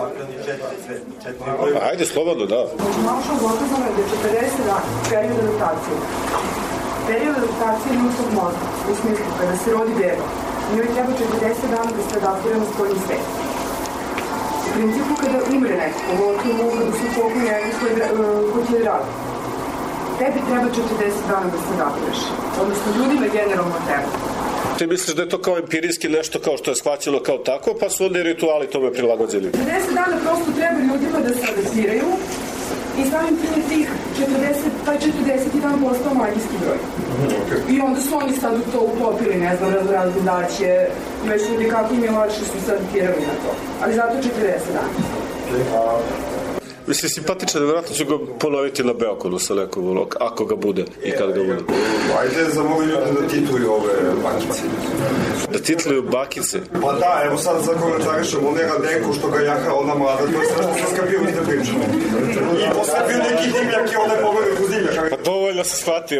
Ajde, slobodno, da. Naučno dokazano je da je 40 dana period adaptacije. Period adaptacije ljudskog mozga, u smislu kada se rodi beba, njoj treba 40 dana da se adaptira na spoljni svet. U principu kada umre neko, pogotovo kada su pokoji koji ti je drago, tebi treba 40 dana da se adaptiraš. Odnosno, ljudima generalno treba. Ti misliš da je to kao empirijski nešto kao što je shvaćeno kao tako, pa su onda i rituali tome prilagođeni? 40 dana prosto treba ljudima da se adaptiraju i samim tim je tih 40, taj 40 dan postao magijski broj. I onda su oni sad u to uklopili, ne znam, razne daće, već ljudi kako im je lakše su se adaptirali na to. Ali zato 40 dana. Mislim, simpatičan, vjerojatno ću ga ponoviti na Beokonu sa nekom vlog, ako ga bude i kad ga bude. Ajde, zamoli ljudi da titluju ove bakice. Da titluju bakice? Pa da, evo sad komentarišemo onega Denko što ga jaha ona mlada, to je sve što sam skapio mi da pričamo. I posle bio neki dimljak i onda je pogledao kroz dimljak. Pa dovoljno se shvatio.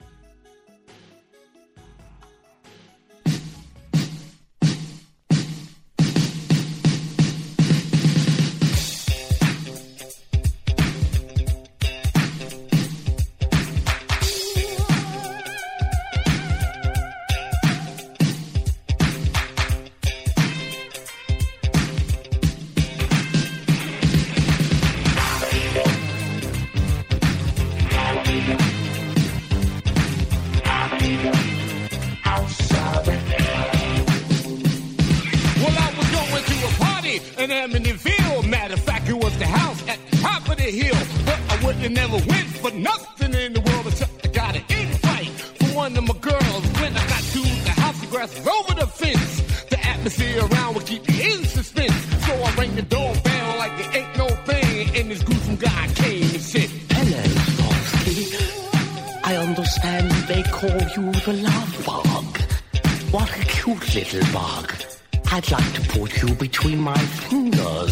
I'd like to put you between my fingers.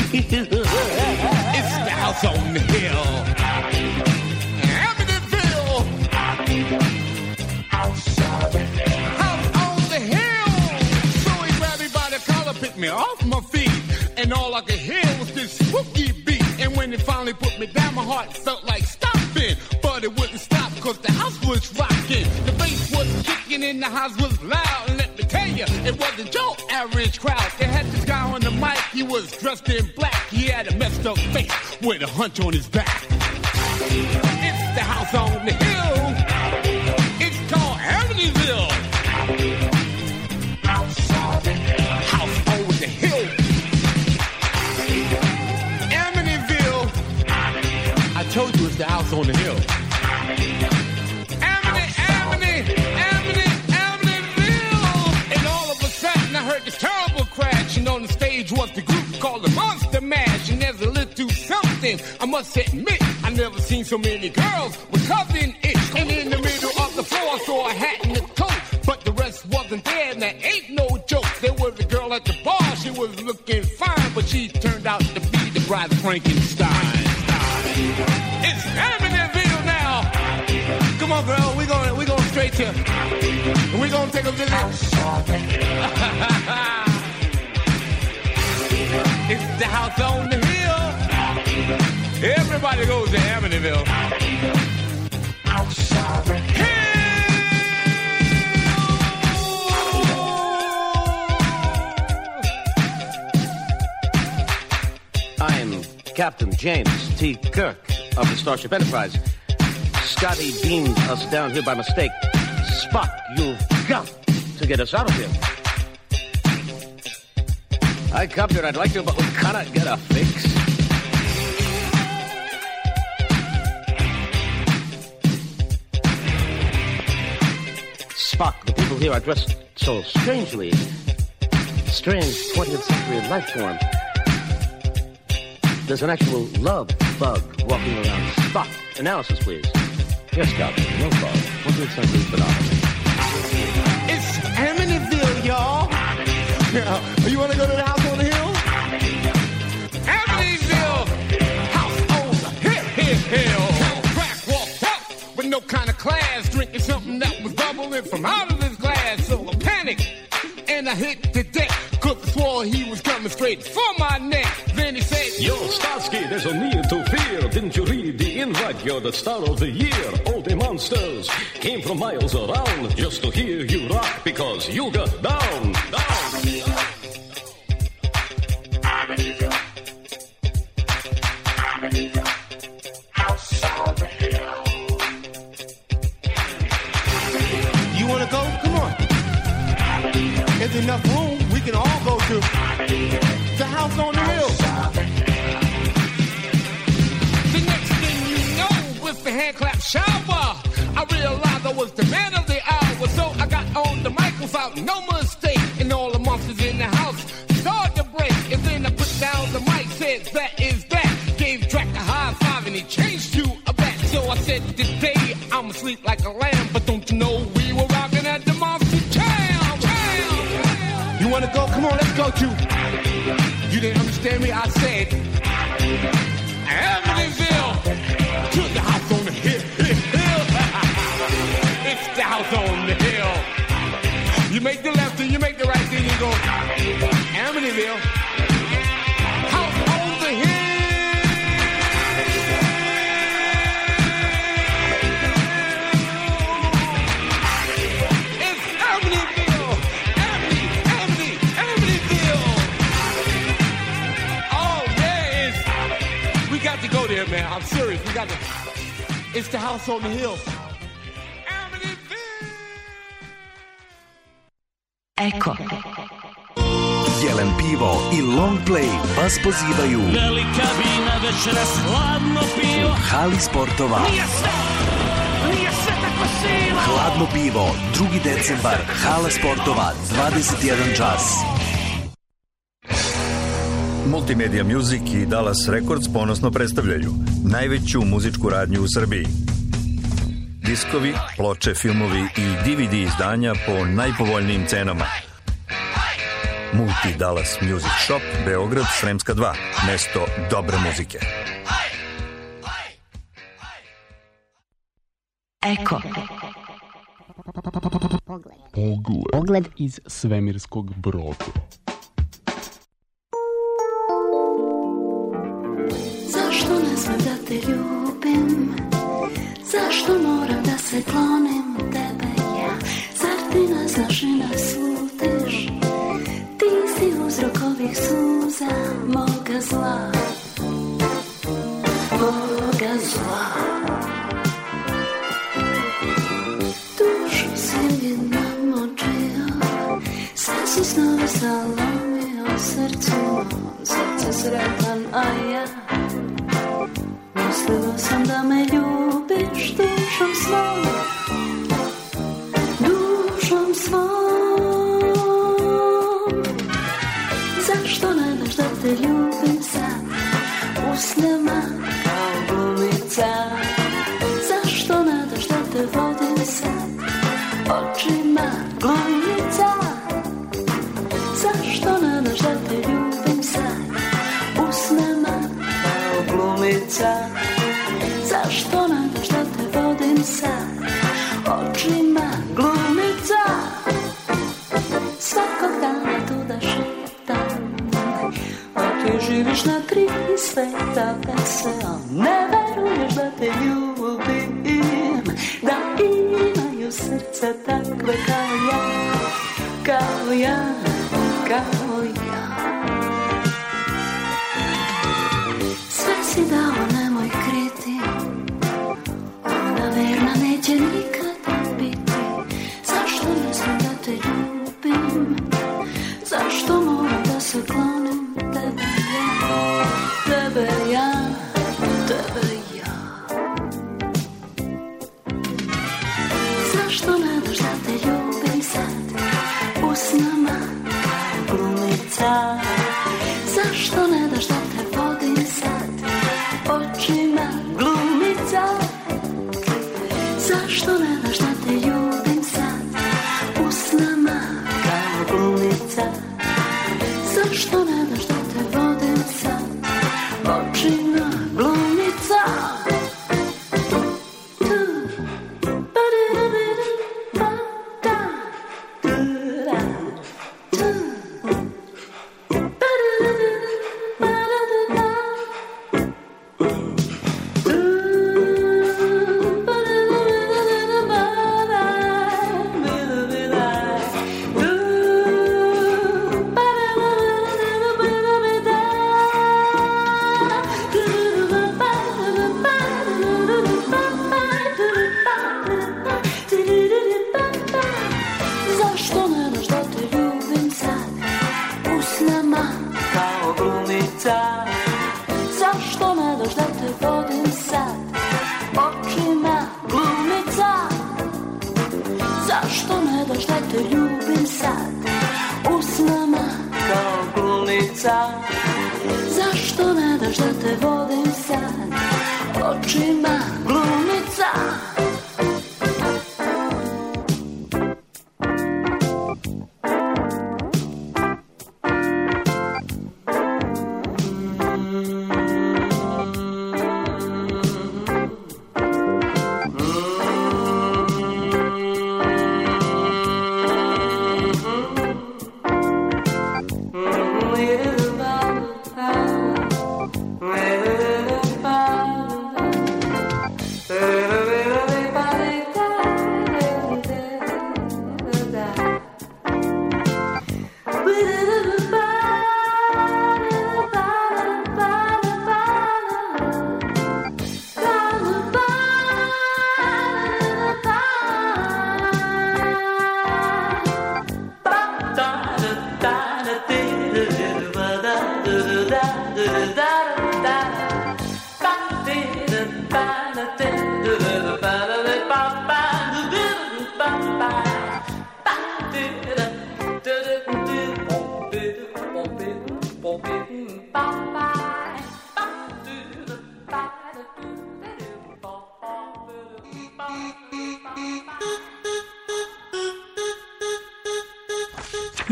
It's the house on the hill. Amityville. House on the hill. So he grabbed me by the collar, picked me off my feet, and all I could hear was this spooky beat. And when it finally put me down, my heart felt like stopping, but it wouldn't stop because the house was rocking. The bass was kicking and the house was loud. And let me tell you, it wasn't your average crowd. They had this guy on the mic, he was dressed in black. He had a messed up face with a hunch on his back. It's the house on the hill. It's called Amityville. House on the hill. Amityville. I told you it's the house on the hill. I heard this terrible crash, and on the stage was the group called the Monster Mash. And there's a little something, I must admit, I never seen so many girls with covered in it. And in the middle of the floor, I saw a hat and a coat, but the rest wasn't there, and there ain't no joke. There was a girl at the bar, she was looking fine, but she turned out to be the bride of Frankenstein. It's Amityville now. Come on, girl, we're going straight to, we're going to take a visit. It's the house on the hill. Everybody goes to Amityville. I'm Captain James T. Kirk of the Starship Enterprise. Scotty beamed us down here by mistake. Spock, you've got to get us out of here. I copped it, I'd like to, but we cannot get a fix. Spock, the people here are dressed so strangely. Strange 20th century life form. There's an actual love bug walking around. Spock, analysis, please. Yes, Captain, no problem. 20th century phenomenon. It's Amityville, y'all. Yeah. You want to go to the house on the hill? Amityville, house on the hill. Crack walked up with no kind of class, drinking something that was bubbling from out of his glass. So I panicked and I hit the deck. Cook swore he was coming straight for my neck. Then he said, Yo, Starsky, there's no need to fear. Didn't you read the invite? You're the star of the year. All the monsters came from miles around just to hear you rock because you got down. Amityville. House on the hill. You want to go? Come on. There's enough room. We can all go to the house on the hill. The next thing you know, with the hand clap shower, I realized I was the man of the hour. So I got on the mic without no mistake, and all the monsters in the house started to break. And then I put down the mic, said that is that, gave track like a lamb. But don't you know we were rocking at the Monster Town? You wanna go? Come on, let's go to. You didn't understand me? I said Amityville to the house on the hill. It's the house on the hill. You make the left and you make the right, then you go Amityville. House on the hill. It's Amityville. Amityville. Oh, man. We got to go there, man. I'm serious. We got to. It's the house on the hill. Eko. Jelen pivo i long play vas pozivaju. Velika vina večeras, hladno pivo. U hali sportova. Nije sve tako sila. Hladno pivo, 2. decembar, hala sportova, 21 čas. Multimedia Music i Dallas Records ponosno predstavljaju najveću muzičku radnju u Srbiji. Diskovi, ploče, filmovi i DVD izdanja po najpovoljnijim cenama. Multi Dallas Music Shop, Beograd, Sremska 2. Mesto dobre muzike. Eko. Pogled iz svemirskog broda. Zašto ne smem da te ljubim? Zašto moram da se klonim tebe ja? Zar ti ne znaš i ne slutiš? Ti si uzrok ovih suza moga zla. Moga zla. Dušu si mi namočio, sve su snove salomio srcu. Srce sretan, a ja mislila sam da me ljubiš dušom svom. Dušom svom. Zašto ne daš da te ljubim sad u snima kao glumica? Zašto ne daš da te vodim sad očima glumica? Zašto ne daš da te ljubim sad u snima kao glumica? Zašto ne daš da te vodim sad očima glumica? Svakog dana tu da šetam, a ti živiš na 3 sveta veseo. Ne veruješ da te ljubim, da imaju srce takve kao ja, kao ja, kao ja. Sve si dao, nemoj kriti, ona verna neće nikada biti. Zašto ne smem da te ljubim? Zašto moram da se klonim tebe ja? Tebe ja, tebe ja. Zašto ne daš da te ljubim sad u snama kao glumica? Zašto ne daš da te vodim sad očima glumica? Zašto ne daš da te ljubim sad u snama kao glumica? Zašto ne daš da te vodim sad očima glumica? Zašto ne daš da te vodim sad očima glumica?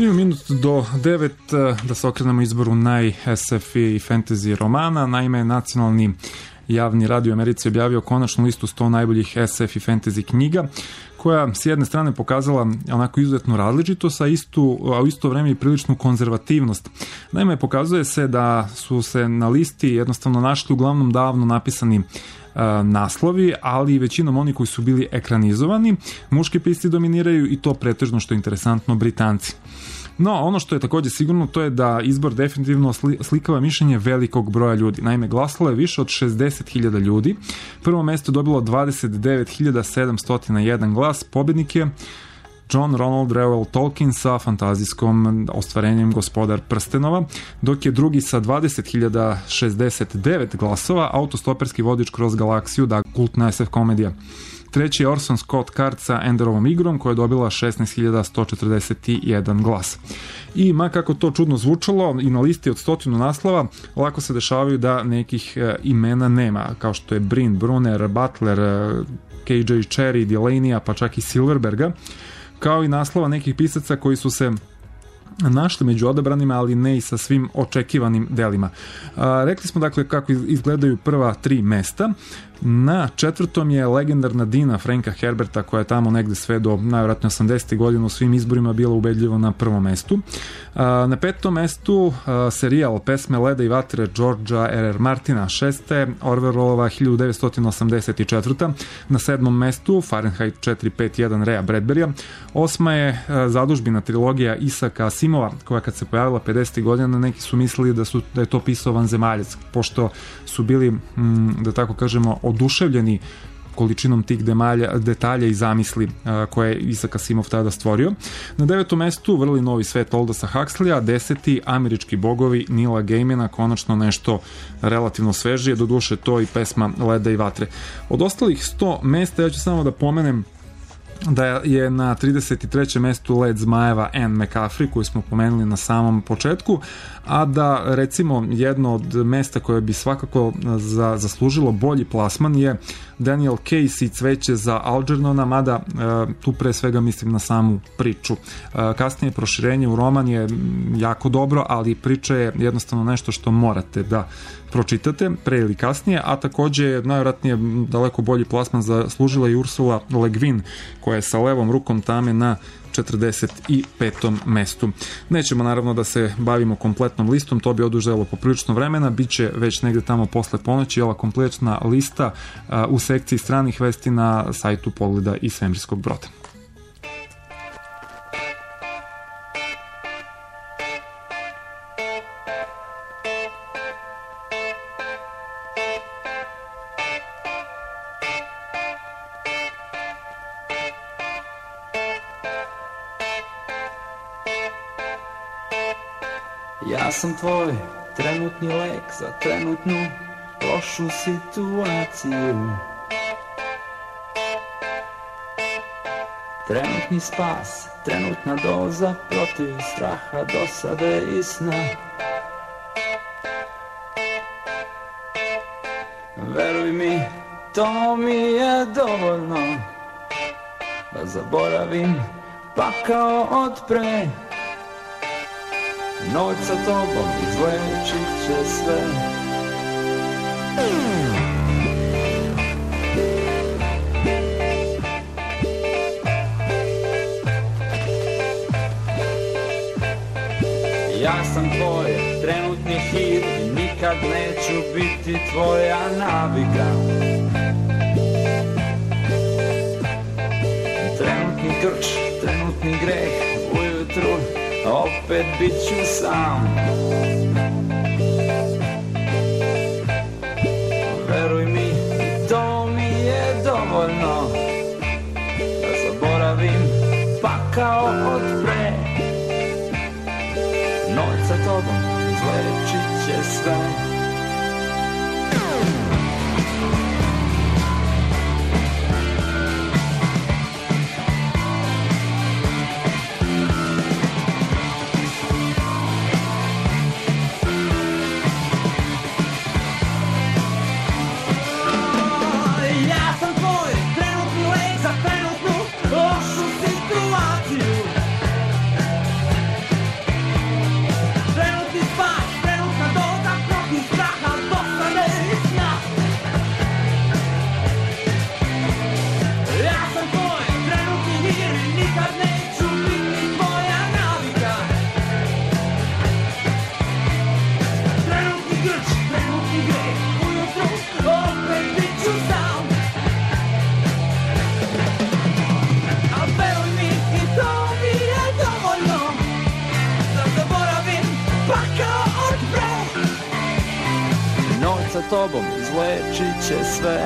minut do 9 da se okrenemo izboru naj-SF i fantasy romana. Naime, nacionalni javni radio u Americi objavio konačnu listu 100 najboljih SF i fantasy knjiga, koja s jedne strane pokazala onako izuzetnu različitost, a u isto vreme i priličnu konzervativnost. Naime, pokazuje se da su se na listi jednostavno našli uglavnom davno napisani naslovi, ali i većinom oni koji su bili ekranizovani. Muški pisci dominiraju i to pretežno, što je interesantno, Britanci. No, ono što je također sigurno, to je da izbor definitivno slikava mišljenje velikog broja ljudi. Naime, glasalo je više od 60.000 ljudi. Prvo mesto je dobilo 29.701 glas. Pobjednik je John Ronald Reuel Tolkien sa fantazijskom ostvarenjem Gospodar prstenova, dok je drugi sa 20.069 glasova autostoperski vodič kroz galaksiju, da kultna SF komedija. Treći je Orson Scott Card sa Enderovom igrom, koja je dobila 16.141 glas. I ma kako to čudno zvučalo, i na listi od 100 naslova lako se dešavaju da nekih imena nema, kao što je Brin, Brunner, Butler, KJ Cherry, Delaney, pa čak i Silverberga, kao i naslova nekih pisaca koji su se našli među odabranima, ali ne i sa svim očekivanim delima. Rekli smo dakle kako izgledaju prva 3 mesta. Na 4. je legendarna Dina Franka Herberta, koja je tamo negde sve do najvjerojatnije 80. godina u svim izborima bila ubedljivo na prvom mestu. Na 5. mestu serijal Pesme leda i vatre Georgea R.R. Martina, 6. Orwellova 1984. Na 7. mestu Fahrenheit 451 Raya Bradburya. 8. je zadužbina trilogija Isaka Asimova, koja kad se pojavila 50. godina, neki su mislili da je to pisao vanzemaljac, pošto su bili, da tako kažemo, oduševljeni količinom tih detalja i zamisli koje je Isaac Asimov tada stvorio. Na 9. mestu Vrli novi svet Aldousa Huxleya, 10. Američki bogovi Neila Gaimana, konačno nešto relativno svežije, doduše to i Pesma leda i vatre. Od ostalih 100 mesta ja ću samo da pomenem da je na 33. mestu Led zmajeva Anne McCaffrey, koju smo pomenuli na samom početku, a da recimo jedno od mesta koje bi svakako zaslužilo bolji plasman je Daniel Case i Cveće za Algernona, mada tu pre svega mislim na samu priču. Kasnije proširenje u roman je jako dobro, ali priča je jednostavno nešto što morate da pročitate pre ili kasnije, a takođe je najvjerojatnije daleko bolji plasman zaslužila i Ursula Le Guin, koja je sa levom rukom tame na 45. mestu. Nećemo naravno da se bavimo kompletnom listom, to bi oduželo poprilično vremena, bit će već negde tamo posle ponoći ova kompletna lista u sekciji stranih vesti na sajtu Pogleda i svemirskog broda. Ja sam tvoj trenutni lek za trenutnu lošu situaciju. Trenutni spas, trenutna doza protiv straha, dosade i sna. Veruj mi, to mi je dovoljno da zaboravim pakao od pre. Noć sa tobom izlečit će sve. Ja sam tvoj trenutni hit i nikad neću biti tvoja navika. Trenutni krč, trenutni greh, ujutru opet bit ću sam. Veruj mi, to mi je dovoljno da zaboravim pakao od pre. Noć sa tobom izlečit će sve. tobom izlečit će sve.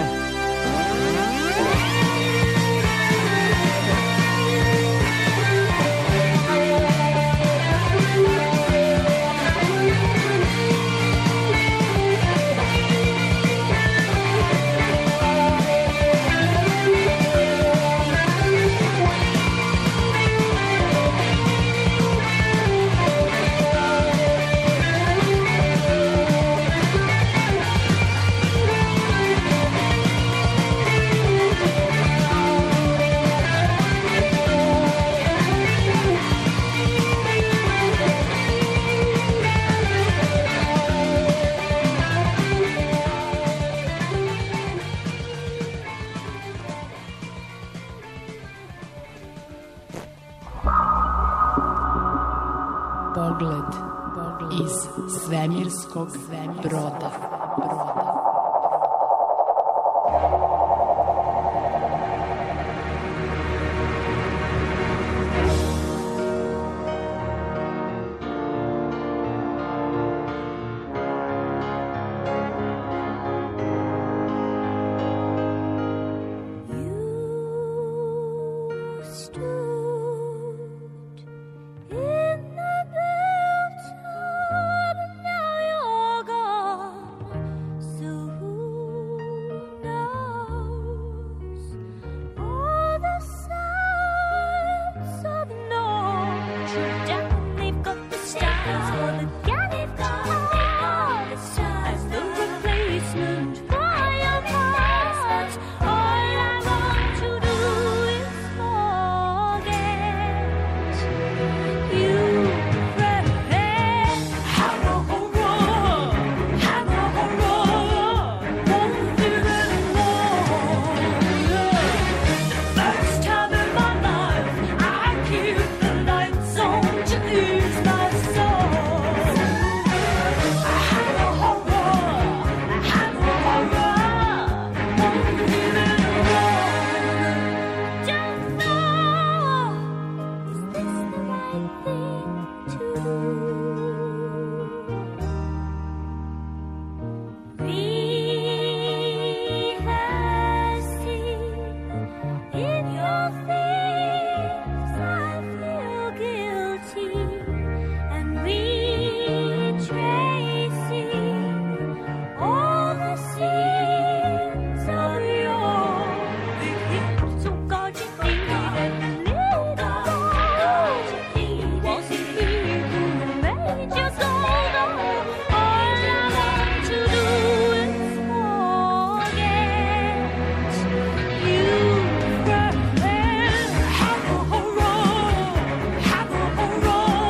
Svemirskog broda. Roll.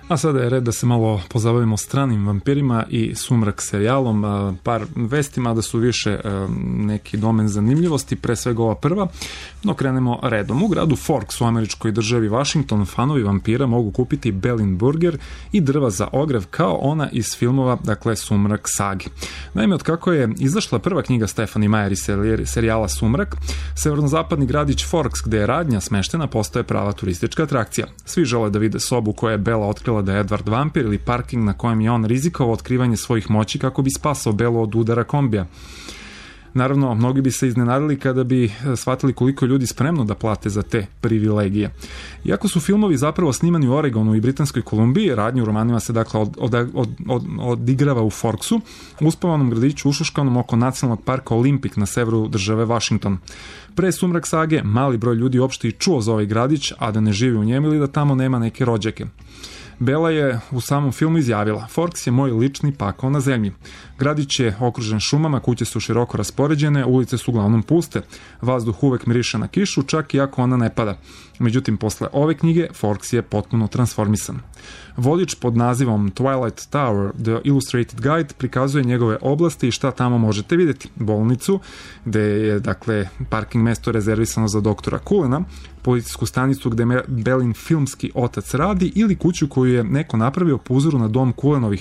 A sada je red da se malo pozabavimo stranim vampirima i Sumrak serijalom, par vestima da su više neki domen zanimljivosti, pre svega ova prva, no krenemo redom. U gradu Forks u američkoj državi Washington fanovi vampira mogu kupiti Belin burger i drva za ogrev kao ona iz filmova, dakle Sumrak sage. Naime, od kako je izašla prva knjiga Stephanie Meyer iz serijala Sumrak, severno-zapadni gradić Forks gde je radnja smeštena postaje prava turistička atrakcija. Svi žele da vide sobu koja je Bela otkrila da je Edward vampir ili parking na kojem je on rizikovao otkrivanje svojih moći kako bi spasao Belu od udara kombija. Naravno, mnogi bi se iznenadili kada bi shvatili koliko je ljudi spremno da plate za te privilegije. Iako su filmovi zapravo snimani u Oregonu i Britanskoj Kolumbiji, radnju u romanima se dakle odigrava u Forksu, uspavanom gradiću ušuškanom oko nacionalnog parka Olimpik na severu države Washington. Pre Sumrak sage, mali broj ljudi uopšte i čuo za ovaj gradić, a da ne živi u njem ili da tamo nema neke rođake. Bela je u samom filmu izjavila: Forks je moj lični pakao na zemlji. Gradić je okružen šumama, kuće su široko raspoređene, ulice su uglavnom puste, vazduh uvek miriše na kišu, čak i ako ona ne pada. Međutim, posle ove knjige Forks je potpuno transformisan. Vodič pod nazivom Twilight Tower, The Illustrated Guide, prikazuje njegove oblasti i šta tamo možete vidjeti. Bolnicu, gde je, dakle, parking mesto rezervisano za doktora Culena, policijsku stanicu gde Belin filmski otac radi ili kuću koju je neko napravio po uzoru na dom Culenovih.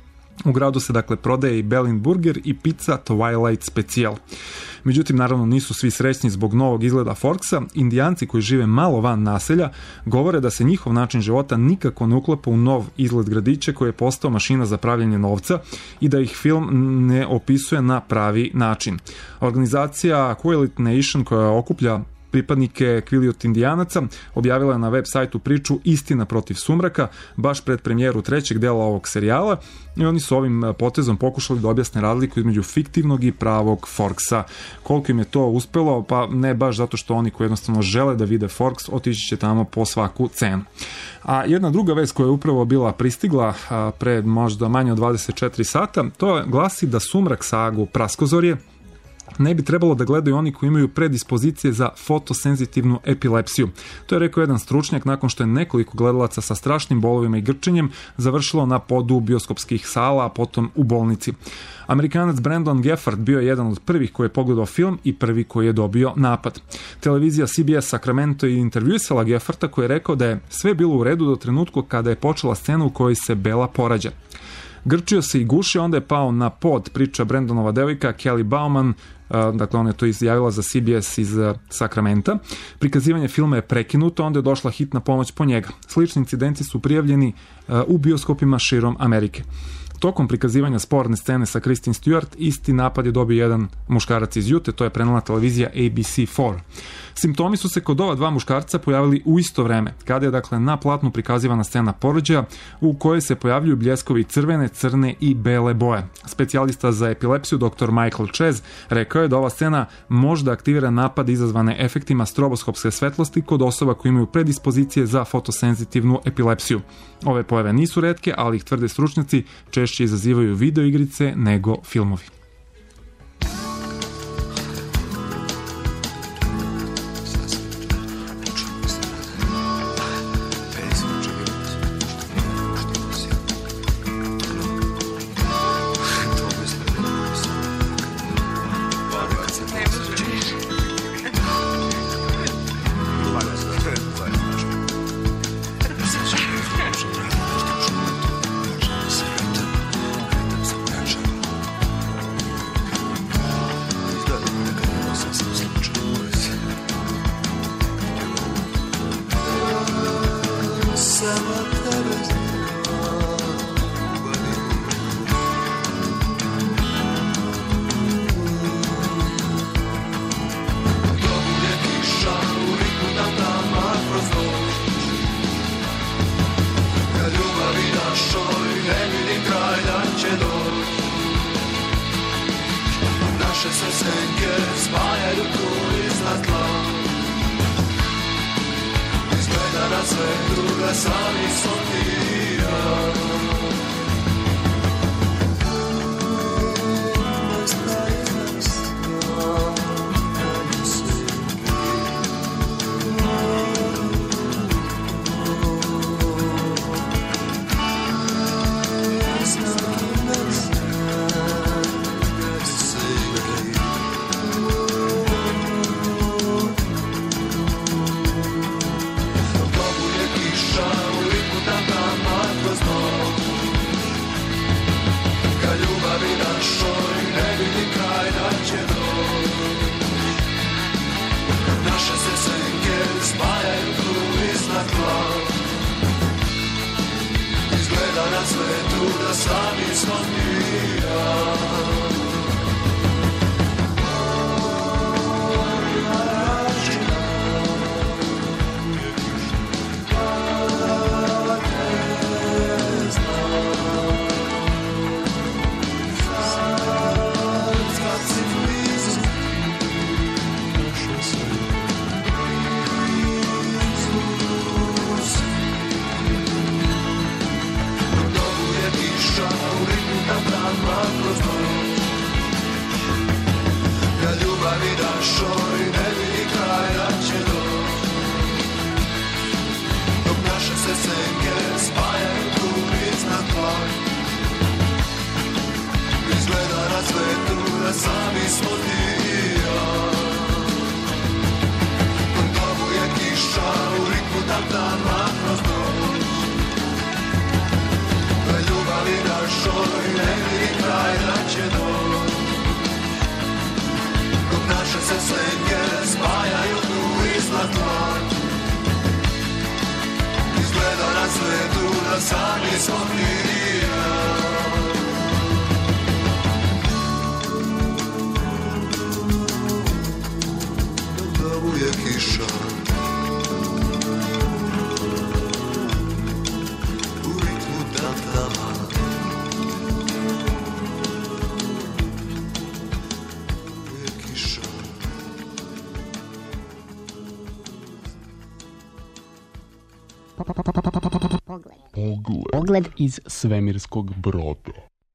U gradu se dakle prodaje i Belin burger i pizza Twilight Special. Međutim, naravno nisu svi srećni zbog novog izgleda Forksa. Indijanci koji žive malo van naselja govore da se njihov način života nikako ne uklapa u nov izgled gradića koji je postao mašina za pravljanje novca i da ih film ne opisuje na pravi način. Organizacija Quileute Nation, koja okuplja pripadnike Quileute Indijanaca, objavila je na web sajtu priču Istina protiv sumraka, baš pred premijeru trećeg dela ovog serijala, i oni su ovim potezom pokušali da objasne razliku između fiktivnog i pravog Forksa. Koliko im je to uspelo? Pa ne baš, zato što oni koji jednostavno žele da vide Forks otići će tamo po svaku cenu. A jedna druga vest koja je upravo bila pristigla pred možda manje od 24 sata, to glasi da Sumrak sagu Praskozorje ne bi trebalo da gledaju oni koji imaju predispozicije za fotosenzitivnu epilepsiju. To je rekao jedan stručnjak nakon što je nekoliko gledalaca sa strašnim bolovima i grčenjem završilo na podu bioskopskih sala, a potom u bolnici. Amerikanac Brandon Geffard bio je jedan od prvih koji je pogledao film i prvi koji je dobio napad. Televizija CBS Sacramento je intervjuisala Geffarda koji je rekao da je sve bilo u redu do trenutku kada je počela scena u kojoj se Bela porađa. Grčio se i gušio, onda je pao na pod, priča Brandonova devojka Kelly Bauman, dakle ona je to izjavila za CBS iz Sakramenta. Prikazivanje filma je prekinuto, onda je došla hitna pomoć po njega. Slični incidenti su prijavljeni u bioskopima širom Amerike. Tokom prikazivanja sporne scene sa Kristen Stewart, isti napad je dobio jedan muškarac iz Jute, to je prenela televizija ABC4. Simptomi su se kod ova dva muškarca pojavili u isto vreme, kada je dakle na platnu prikazivana scena porođaja u kojoj se pojavljuju bljeskovi crvene, crne i bele boje. Specijalista za epilepsiju dr. Michael Chase rekao je da ova scena možda aktivira napad izazvane efektima stroboskopske svetlosti kod osoba koji imaju predispozicije za fotosenzitivnu epilepsiju. Ove pojave nisu retke, ali ih, tvrde stručnjaci, češće izazivaju videoigrice nego filmovi. na svetu da sami smo ti i ja. Ljubavi našoj ne vidi kraja će doći, dok naše se senke spajaju tu iznad tvoj. Izgleda na svetu da sami smo ti i ja. Kod dobu je kiša u ritmu tamtama kroz noć. Ljubavi našoj ne vidi kraja će doći, naše se senke spajaju tu iznad tla. Izgleda na svetu da sami smo ti i ja. Dok dovuje kiša u ritmu tam-tama. Pogled iz svemirskog broda.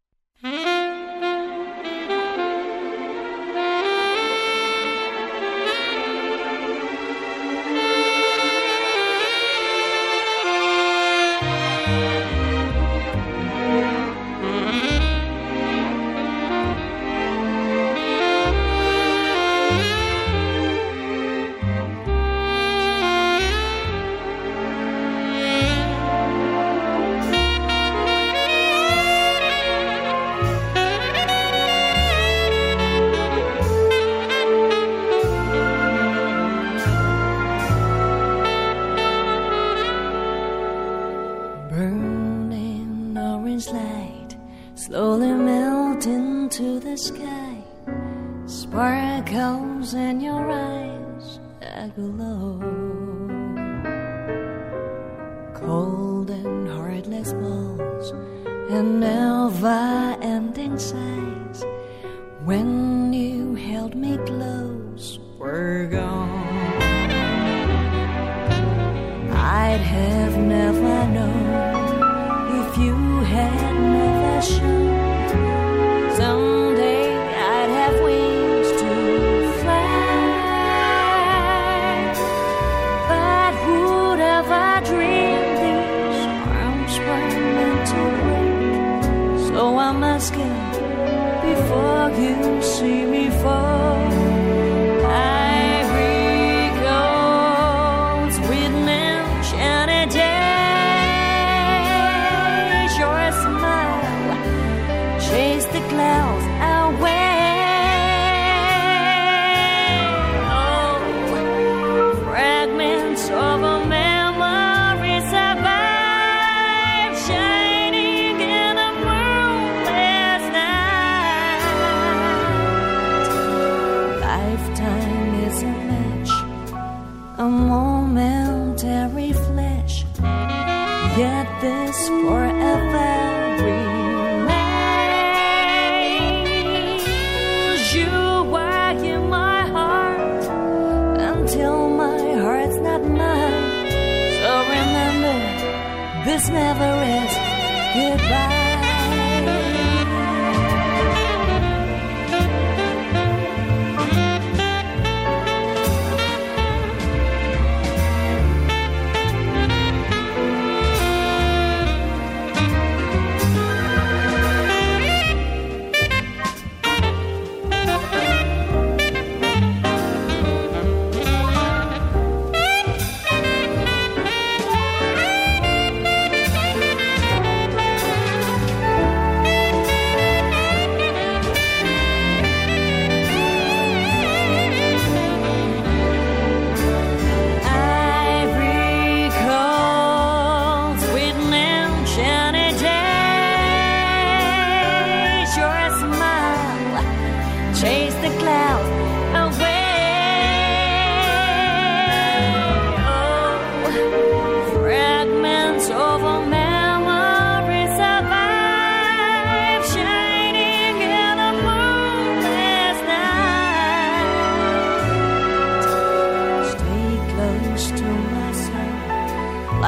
This never is goodbye.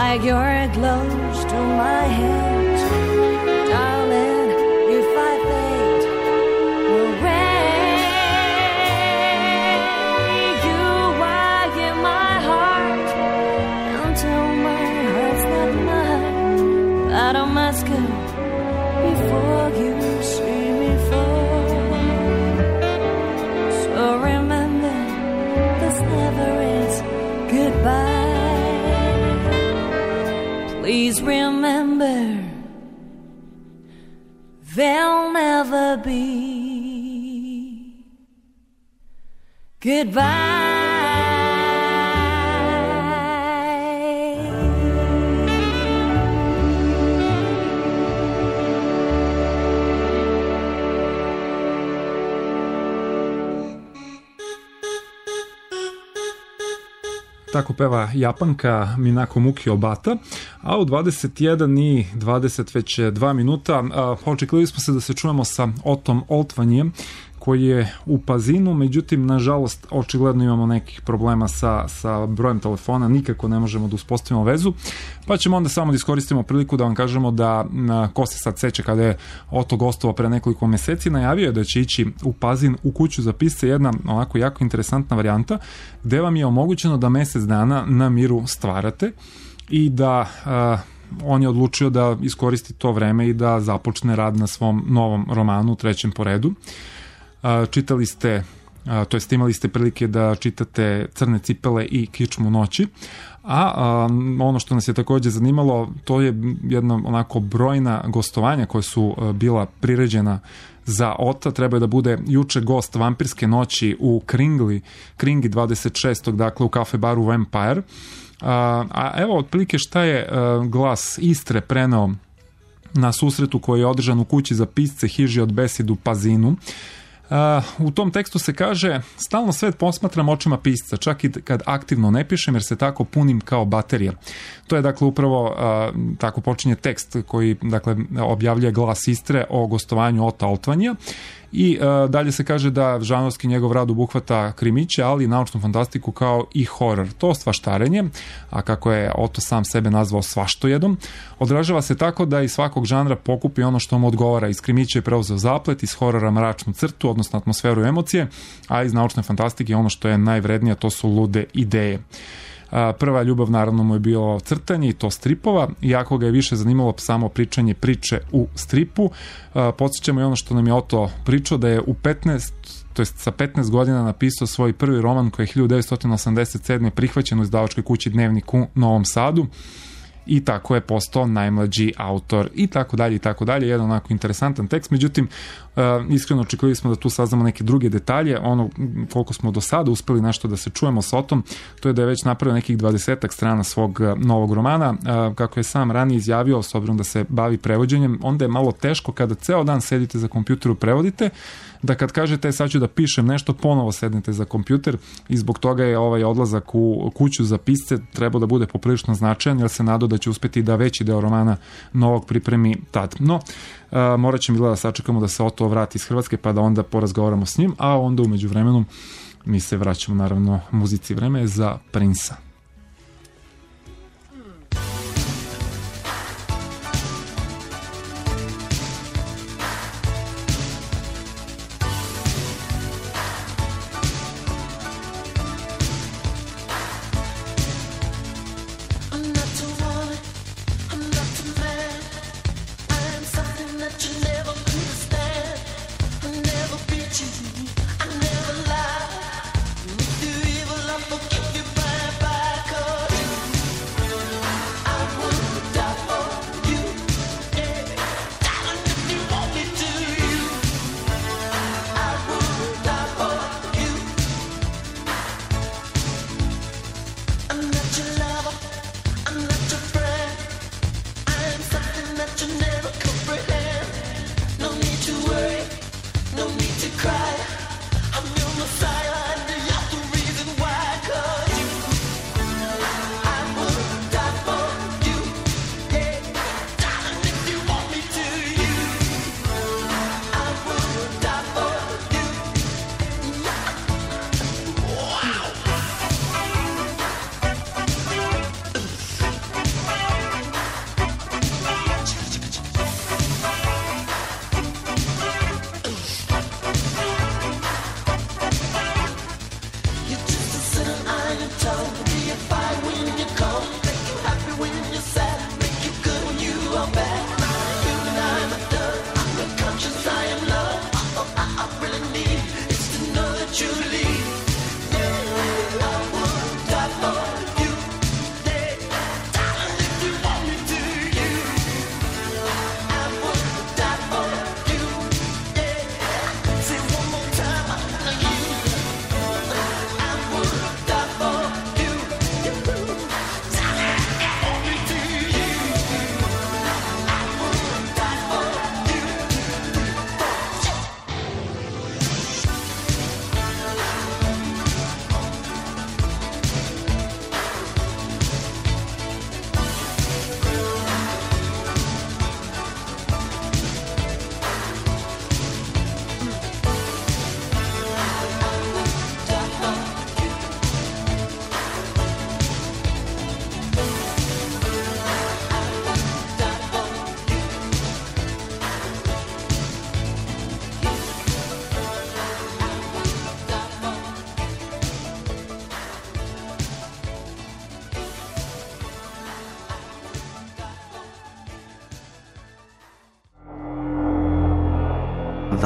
like your glows to my head, darling. If I fade away, you are in my heart until my heart's not mine. But I must go before you see me fall. So remember, this never is goodbye. Please remember, there'll never be goodbye. Tako peva Japanka Minako Muki Obata, a u 21 i 20 već 2 minuta očekivali smo se da se čujemo sa Otom Oltvanjem koji je u Pazinu, međutim nažalost očigledno imamo nekih problema sa brojem telefona, nikako ne možemo da uspostavimo vezu, pa ćemo onda samo da iskoristimo priliku da vam kažemo da ko se sad seća kada je Oto gostovao pre nekoliko meseci, najavio je da će ići u Pazin u kuću za pisce, jedna onako jako interesantna varijanta gde vam je omogućeno da mesec dana na miru stvarate i da on je odlučio da iskoristi to vreme i da započne rad na svom novom romanu, trećem po redu. Čitali ste, to jest imali ste prilike da čitate Crne cipele i Kičmu noći, a ono što nas je takođe zanimalo, to je jedna onako brojna gostovanja koja su bila priređena za Ota. Treba je da bude juče gost Vampirske noći u Kringi 26. dakle u kafe baru Vampire. A evo otprilike šta je Glas Istre preneo na susretu koji je održan u kući za pisce Hiži od besedu Pazinu. U tom tekstu se kaže: stalno svet posmatram očima pisca, čak i kad aktivno ne pišem, jer se tako punim kao baterija. To je dakle upravo tako počinje tekst koji dakle objavljuje Glas Istre o gostovanju Ota Oltvanja. I dalje se kaže da žanrovski njegov rad obuhvata krimiće, ali i naučnu fantastiku kao i horor. To svaštarenje, a kako je Oto sam sebe nazvao svaštojedom, odražava se tako da iz svakog žanra pokupi ono što mu odgovara. Iz krimića je preuzeo zaplet, iz horora mračnu crtu, odnosno atmosferu i emocije, a iz naučne fantastike ono što je najvrednije, to su lude ideje. Prva ljubav naravno mu je bilo crtanje i to stripova, iako ga je više zanimalo samo pričanje priče u stripu. Podsjećamo i ono što nam je Oto pričao, da je u 15, to jest sa 15 godina napisao svoj prvi roman koji je 1987. prihvaćen u izdavačkoj kući Dnevnik u Novom Sadu i tako je postao najmlađi autor i tako dalje, jedan onako interesantan tekst. Međutim, iskreno očekivali smo da tu saznamo neke druge detalje. Ono koliko smo do sada uspeli nešto da se čujemo s Otom, to je da je već napravio nekih 20 strana svog novog romana. Kako je sam ranije izjavio, s obzirom da se bavi prevođenjem, onda je malo teško kada ceo dan sedite za kompjuteru prevodite, da kad kažete sad ću da pišem nešto, ponovo sednete za kompjuter, i zbog toga je ovaj odlazak u kuću za pisce trebao da bude poprilično značajan, jer se nadao da će uspeti da veći deo romana novog pripremi tad. No, morat ćemo da sačekamo da se Oto vrati iz Hrvatske pa da onda porazgovaramo s njim, a onda umeđu vremenu mi se vraćamo naravno muzici. Vreme je za Prinsa. Bye.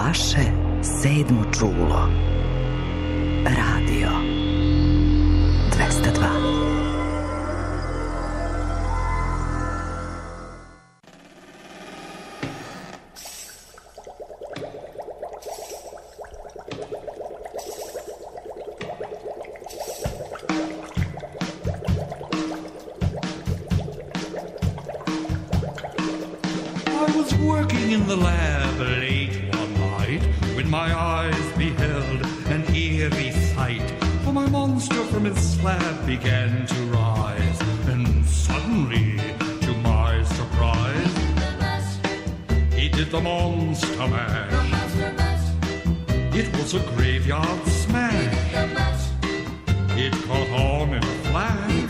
vaše sedmo čulo. Radio 202. Working in the lab late one night, when my eyes beheld an eerie sight, for my monster from its slab began to rise, and suddenly, to my surprise, he did the monster mash. It was a graveyard smash. It caught on in a flash.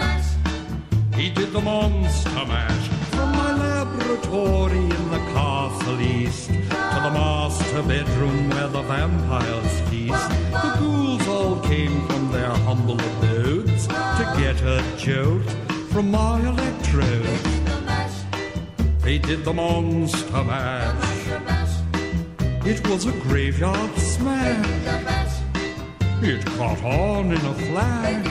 He did the monster mash. From my laboratory in the castle east to the master bedroom where the vampires feast, the ghouls all came from their humble abodes to get a jolt from my electrodes. They did the monster mash. It was a graveyard smash. It caught on in a flash.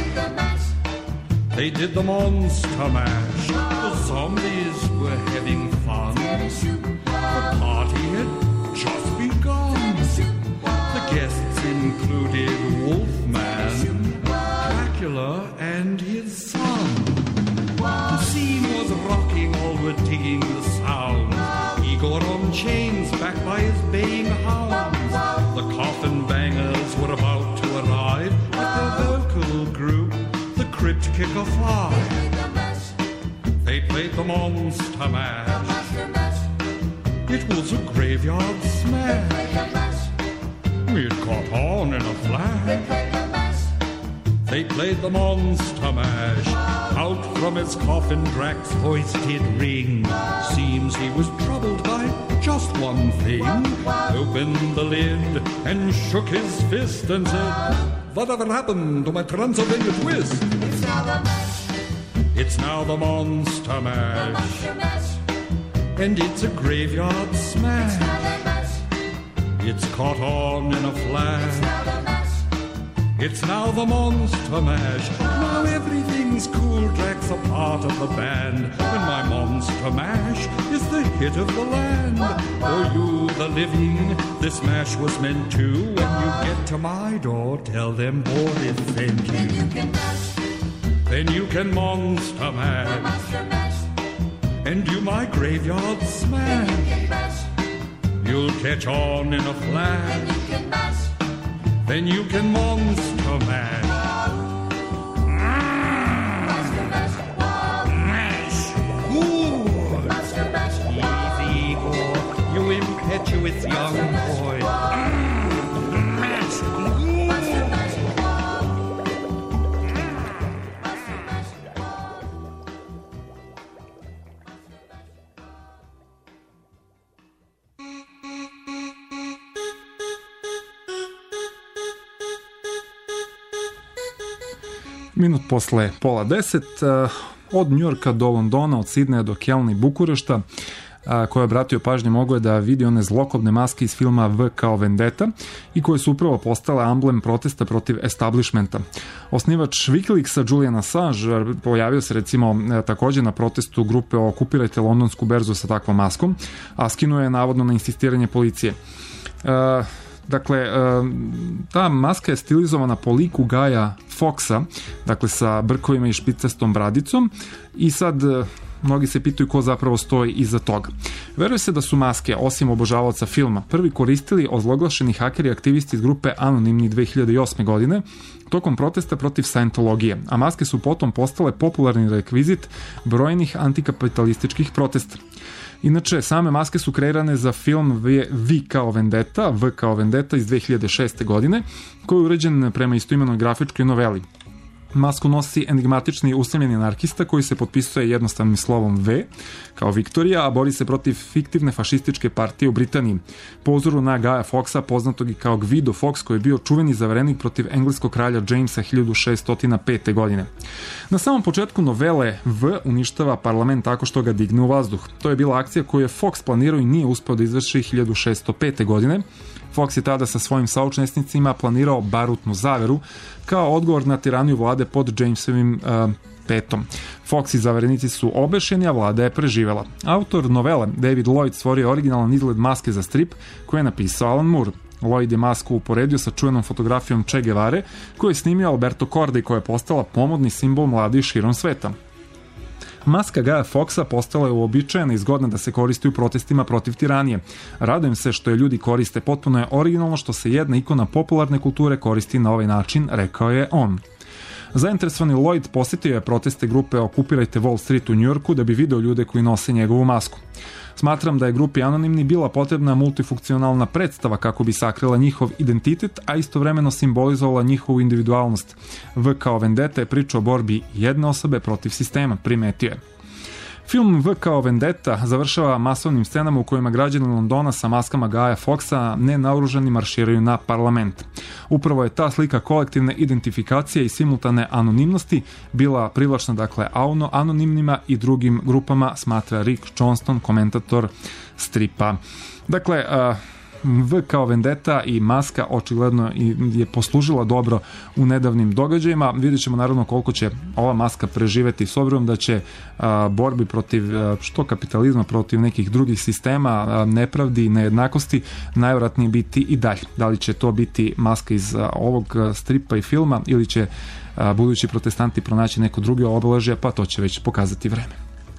They did the monster mash. The zombies were having fun. The party had just begun. The guests included Wolfman, Dracula, and his son. The scene was rocking, all were digging the sound. Igor on chains, backed by his baying hounds. The coffin bangers were about to arrive with their vocal group, the Crypt Kicker 5. They played the monster mash. It was a graveyard smash. It caught on in a flash. They played the monster mash. Out from his coffin Drac's voice did ring. Seems he was troubled by just one thing. Opened the lid and shook his fist and said, "Whatever happened to my Transylvania twist?" It's now the monster mash. And it's a graveyard smash. It's caught on in a flash. It's now the monster mash. Now everything's cool, Drac's a part of the band, and my monster mash is the hit of the land. For you, the living, this mash was meant to. When you get to my door, tell them Boris sent you. Then you can monster mash. And do my graveyard smash. You'll catch on in a flash. Then you can monster mash. Mash. Good. Easy, Igor, you impetuous young boy. Mash. Minut posle 9:30, od Njujorka do Londona, od Sidneja do Kelna i Bukurešta, ko je obratio pažnje mogao je da vidi one zlokobne maske iz filma V kao Vendetta i koje su upravo postale amblem protesta protiv establishmenta. Osnivač Wikileaksa Julian Assange pojavio se recimo takođe na protestu grupe Okupirajte londonsku berzu sa takvom maskom, a skinuo je navodno na insistiranje policije. Dakle, ta maska je stilizovana po liku Gaja Foxa, dakle sa brkovima i špicastom bradicom, i sad mnogi se pitaju ko zapravo stoji iza toga. Veruje se da su maske, osim obožavaoca filma, prvi koristili ozloglašeni hakeri i aktivisti iz grupe Anonimni 2008. godine tokom protesta protiv Scientologije, a maske su potom postale popularni rekvizit brojnih antikapitalističkih protesta. Inače, same maske su kreirane za film V kao Vendetta iz 2006. godine, koji je uređen prema istoimenoj grafičkoj noveli. Masku nosi enigmatični usamljeni anarhista koji se potpisuje jednostavnim slovom V, kao Viktorija, a bori se protiv fiktivne fašističke partije u Britaniji. Po uzoru na Gaja Foxa, poznatog i kao Guido Fawkes, koji je bio čuveni zaverenik protiv engleskog kralja Jamesa 1605. godine. Na samom početku novele V uništava parlament tako što ga digne u vazduh. To je bila akcija koju je Fox planirao i nije uspeo da izvrši 1605. godine. Fox je tada sa svojim saučesnicima planirao barutnu zaveru kao odgovor na tiraniju vlade pod Jamesovim petom. Fox i zaverenici su obešeni, a vlada je preživela. Autor novele David Lloyd stvorio originalan izgled maske za strip koji je napisao Alan Moore. Lloyd je masku uporedio sa čuvenom fotografijom Che Guevare koju je snimio Alberto Corda i koja je postala pomodni simbol mladih širom sveta. Maska Gaja Foxa postala je uobičajena i zgodna da se koristi u protestima protiv tiranije. Radujem se što je ljudi koriste, potpuno je originalno što se jedna ikona popularne kulture koristi na ovaj način, rekao je on. Zainteresovani Lloyd posjetio je proteste grupe Okupirajte Wall Street u Njujorku da bi video ljude koji nose njegovu masku. Smatram da je grupi Anonimni bila potrebna multifunkcionalna predstava kako bi sakrila njihov identitet, a istovremeno simbolizovala njihovu individualnost. V kao Vendetta je priča o borbi jedne osobe protiv sistema, primetio je. Film V kao Vendetta završava masovnim scenama u kojima građani Londona sa maskama Gaja Foxa nenaoružani marširaju na parlament. Upravo je ta slika kolektivne identifikacije i simultane anonimnosti bila privlačna, dakle, anonimnima i drugim grupama, smatra Rick Johnston, komentator stripa. Dakle, V kao Vendetta i maska očigledno je poslužila dobro u nedavnim događajima. Vidjet ćemo naravno koliko će ova maska preživeti s obzirom da će borbi protiv što kapitalizma, protiv nekih drugih sistema, nepravdi, nejednakosti najvjerojatnije biti i dalje. Da li će to biti maska iz ovog stripa i filma ili će budući protestanti pronaći neko drugo obeležje, pa to će već pokazati vreme.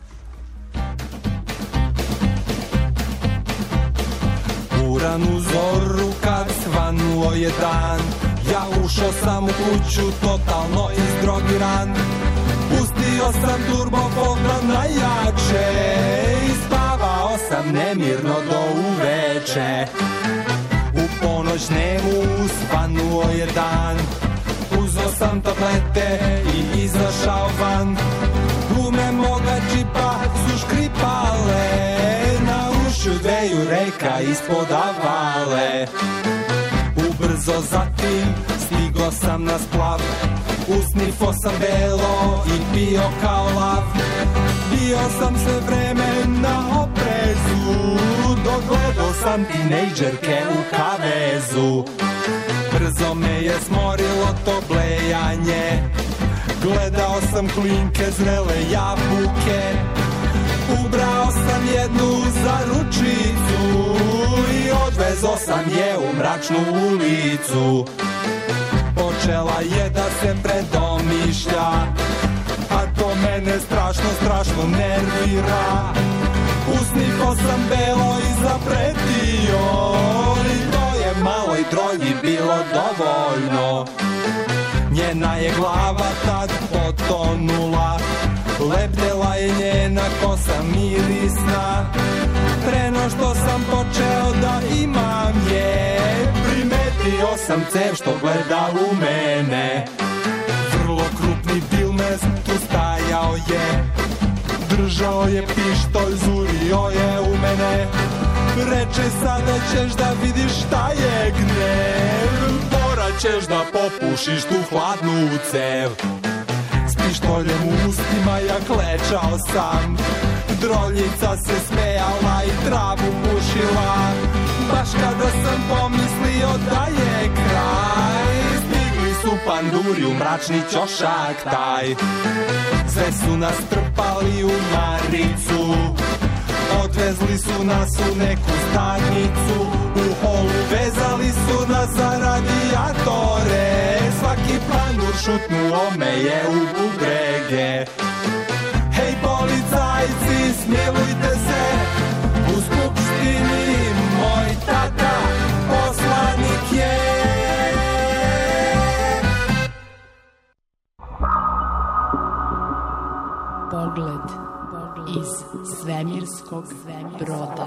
U ranu zoru kad svanuo je dan, ja ušao sam u kuću totalno izdrogiran. Pustio sam turbofon na najjače i spavao sam nemirno do uveče. U ponoć nemu svanuo je dan, uzeo sam tablete i izašao van. Gume moga džipa su škripale, na ušu dveju reka ispod avale. Ubrzo zatim stigo sam na splav, usnifo sam belo i pio kao lav. Bio sam sve vreme na oprezu, dogledao sam tinejdžerke u kavezu. Brzo me je smorilo to blejanje, gledao sam klinke zrele jabuke. Ubrao sam jednu za ručicu i odvezo sam je u mračnu ulicu. Počela je da se predomišlja, a to mene strašno nervira. Usnifo sam belo i zapretio, i to je malo i drogi bilo dovoljno. Njena je glava tad potonula, lebdela je njena kosa mirisna. Preno što sam počeo da imam je, primetio sam cev što gleda u mene. Vrlo krupni Dilmez tu stajao je, držao je pištolj, zurio je u mene. Reče sada ćeš da vidiš šta je gnev, morat ćeš da popušiš tu hladnu cev. S pištoljem u ustima ja klečao sam, droljica se smejala i travu pušila. Baš kada sam pomislio da je kraj, stigli su panduri u mračni ćošak taj. Sve su nas trpali u maricu, odvezli su nas u neku stanicu. U holu vezali su nas za radijatore, svaki pandur šutnuo me je u bubrege. Hej policajci, smjelujte se, u skupštini moj tata poslanik je. Pogled iz svemirskog broda.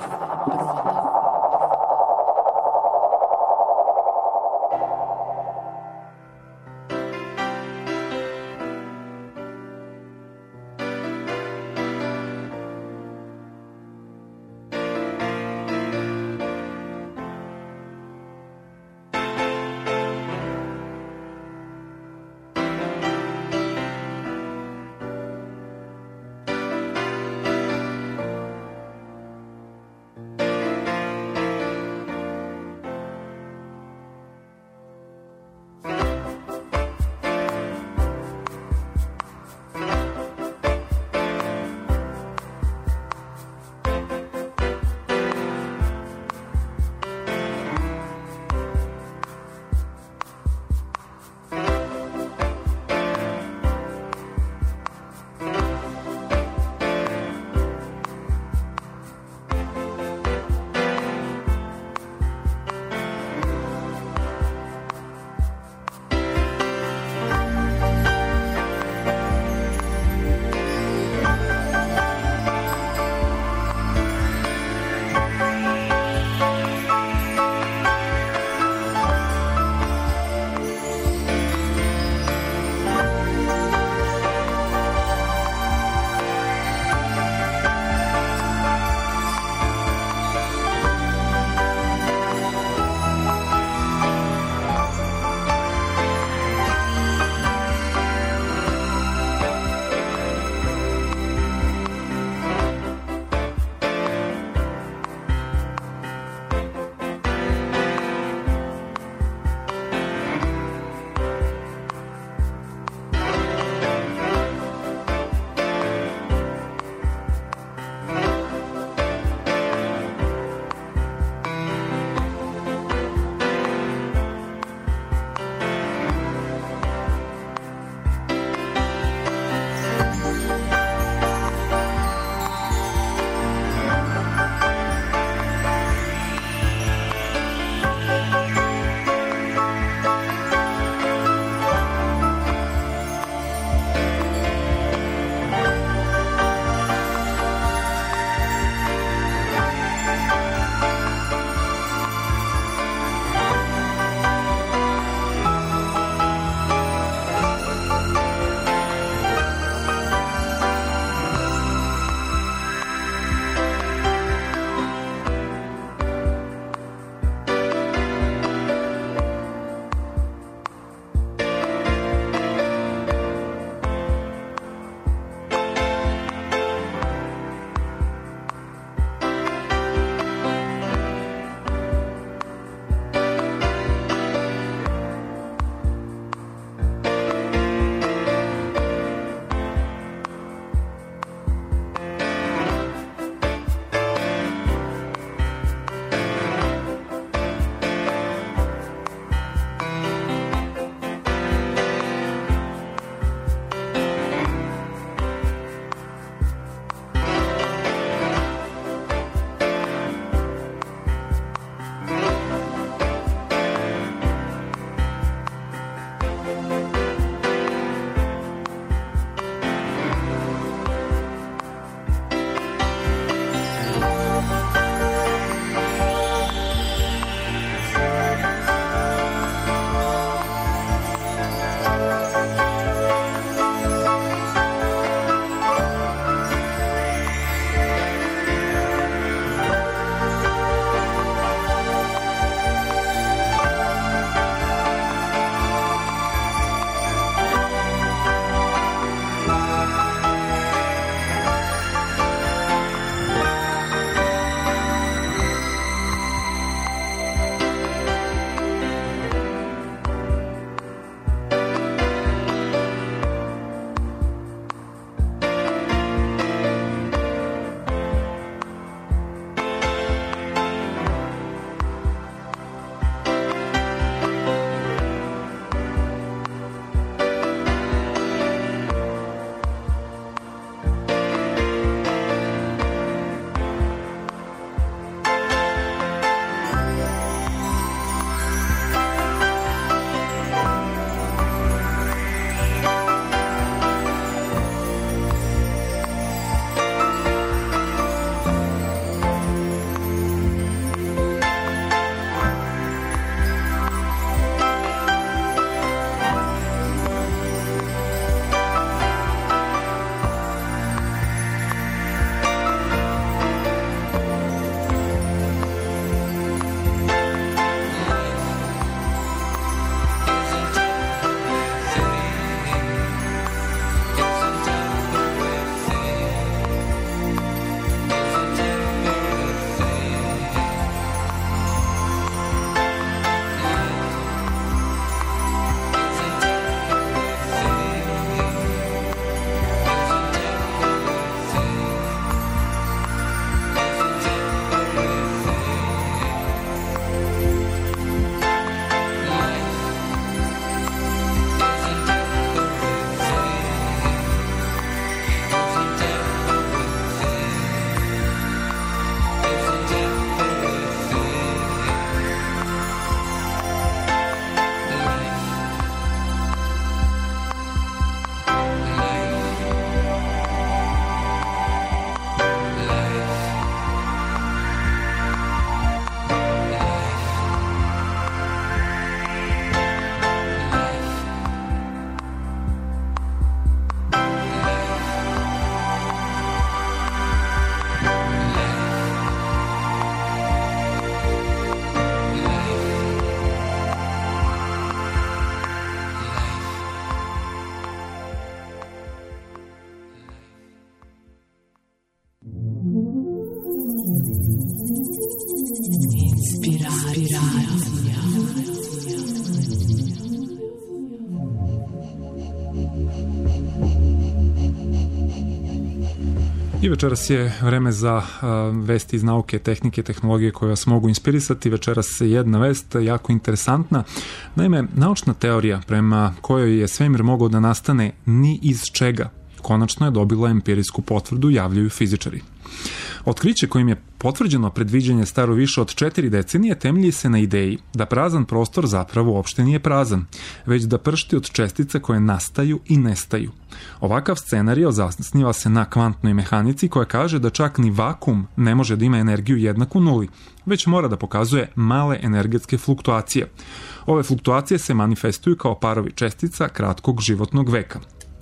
I večeras je vreme za vesti iz nauke, tehnike, tehnologije koje vas mogu inspirisati. Večeras je jedna vest jako interesantna. Naime, naučna teorija prema kojoj je svemir mogao da nastane ni iz čega, konačno je dobila empirijsku potvrdu, javljaju fizičari. Otkriće kojim je potvrđeno predviđanje staro više od 4 decenije temelji se na ideji da prazan prostor zapravo uopšte nije prazan, već da pršti od čestica koje nastaju i nestaju. Ovakav scenario zasniva se na kvantnoj mehanici koja kaže da čak ni vakum ne može da ima energiju jednaku nuli, već mora da pokazuje male energetske fluktuacije. Ove fluktuacije se manifestuju kao parovi čestica kratkog životnog veka.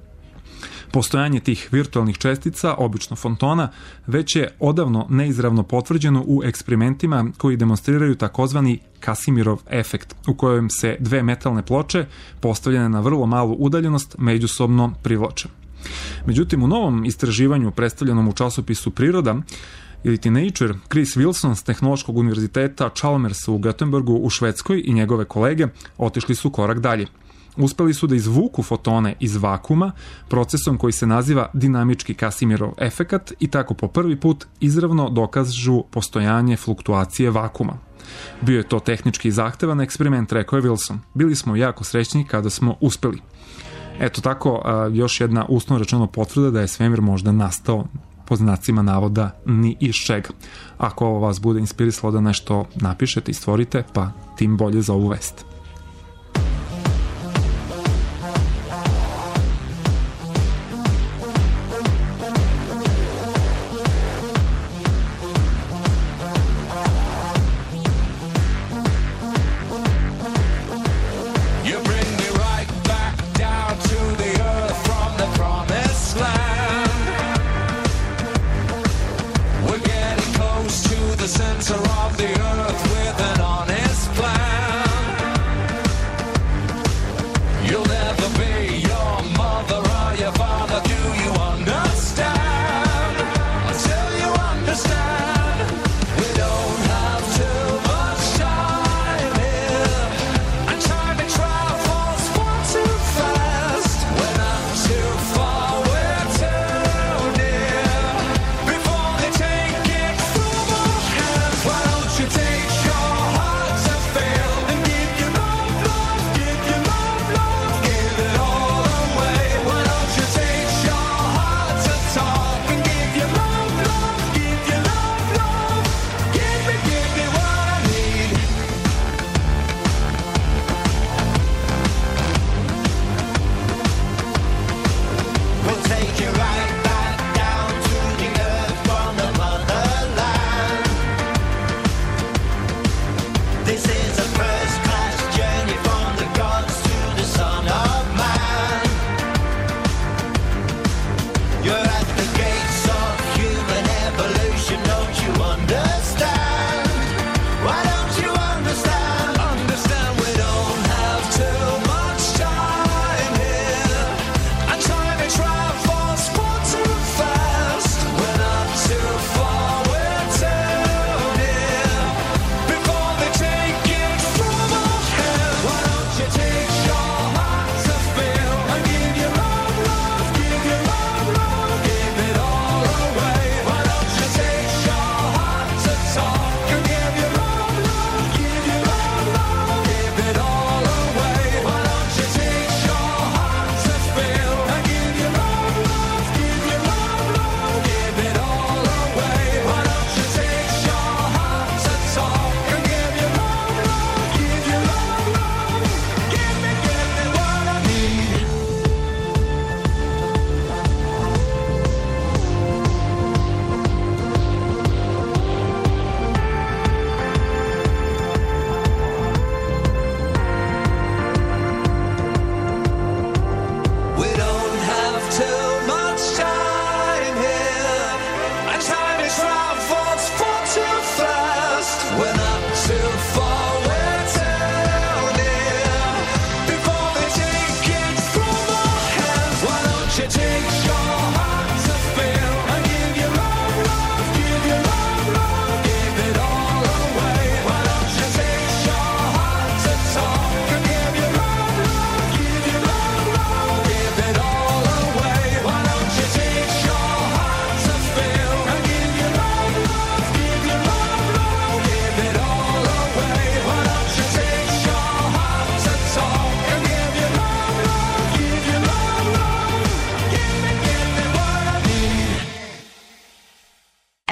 Postojanje tih virtualnih čestica, obično fotona, već je odavno neizravno potvrđeno u eksperimentima koji demonstriraju takozvani Casimirov efekt, u kojem se dve metalne ploče, postavljene na vrlo malu udaljenost, međusobno privlače. Međutim, u novom istraživanju predstavljenom u časopisu Priroda, iliti Nature, Chris Wilson s Tehnološkog univerziteta Chalmers u Göteborgu u Švedskoj i njegove kolege otišli su korak dalje. Uspeli su da izvuku fotone iz vakuma procesom koji se naziva dinamički Casimirov efekat i tako po prvi put izravno dokažu postojanje fluktuacije vakuma. Bio je to tehnički zahtevan eksperiment, rekao je Wilson. Bili smo jako srećni kada smo uspeli. Eto tako, još jedna uslovno rečeno potvrda da je svemir možda nastao po znacima navoda ni iz čega. Ako ovo vas bude inspirisalo da nešto napišete i stvorite, pa tim bolje za ovu vest. The center of the earth with an honest plan.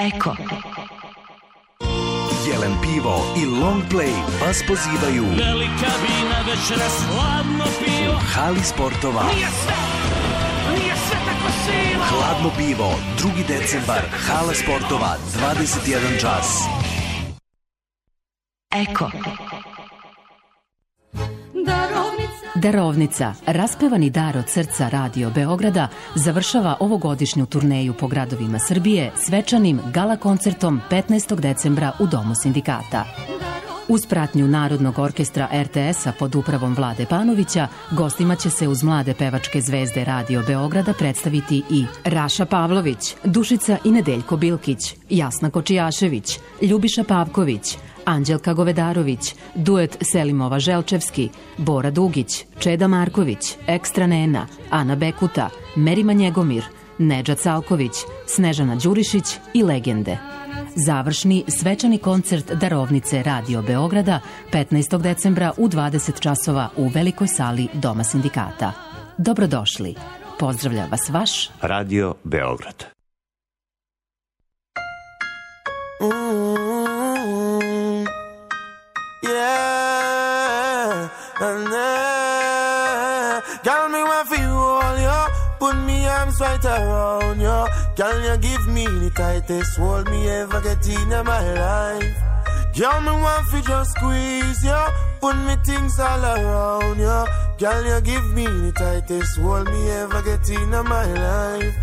Eko. Jelen pivo i Long Play vas pozivaju Velika vina večeras, hladno pivo. Hali sportova. Nije sve tako sila. Hladno pivo, 2. decembar, Hala sportova, 21 čas. Eko. Darovnica, raspevani dar od srca Radio Beograda, završava ovogodišnju turneju po gradovima Srbije svečanim gala koncertom 15. decembra u Domu sindikata. Uz pratnju Narodnog orkestra RTS-a pod upravom Vlade Panovića, gostima će se uz mlade pevačke zvezde Radio Beograda predstaviti i Raša Pavlović, Dušica i Nedeljko Bilkić, Jasna Kočijašević, Ljubiša Pavković, Anđelka Govedarović, duet Selimova Želčevski, Bora Dugić, Čeda Marković, Ekstra Nena, Ana Bekuta, Merima Njegomir, Nedžad Salković, Snežana Đurišić i legende. Završni svečani koncert Darovnice Radio Beograda 15. decembra u 20 časova u velikoj sali Doma sindikata. Dobrodošli. Pozdravlja vas vaš Radio Beograd. Yeah, girl, me want feel all you. Put me arms right around you. Girl, you give me the tightest hold me ever get in my life. Girl, me want to just squeeze you. Put me things all around you. Girl, you give me the tightest hold me ever get in my life.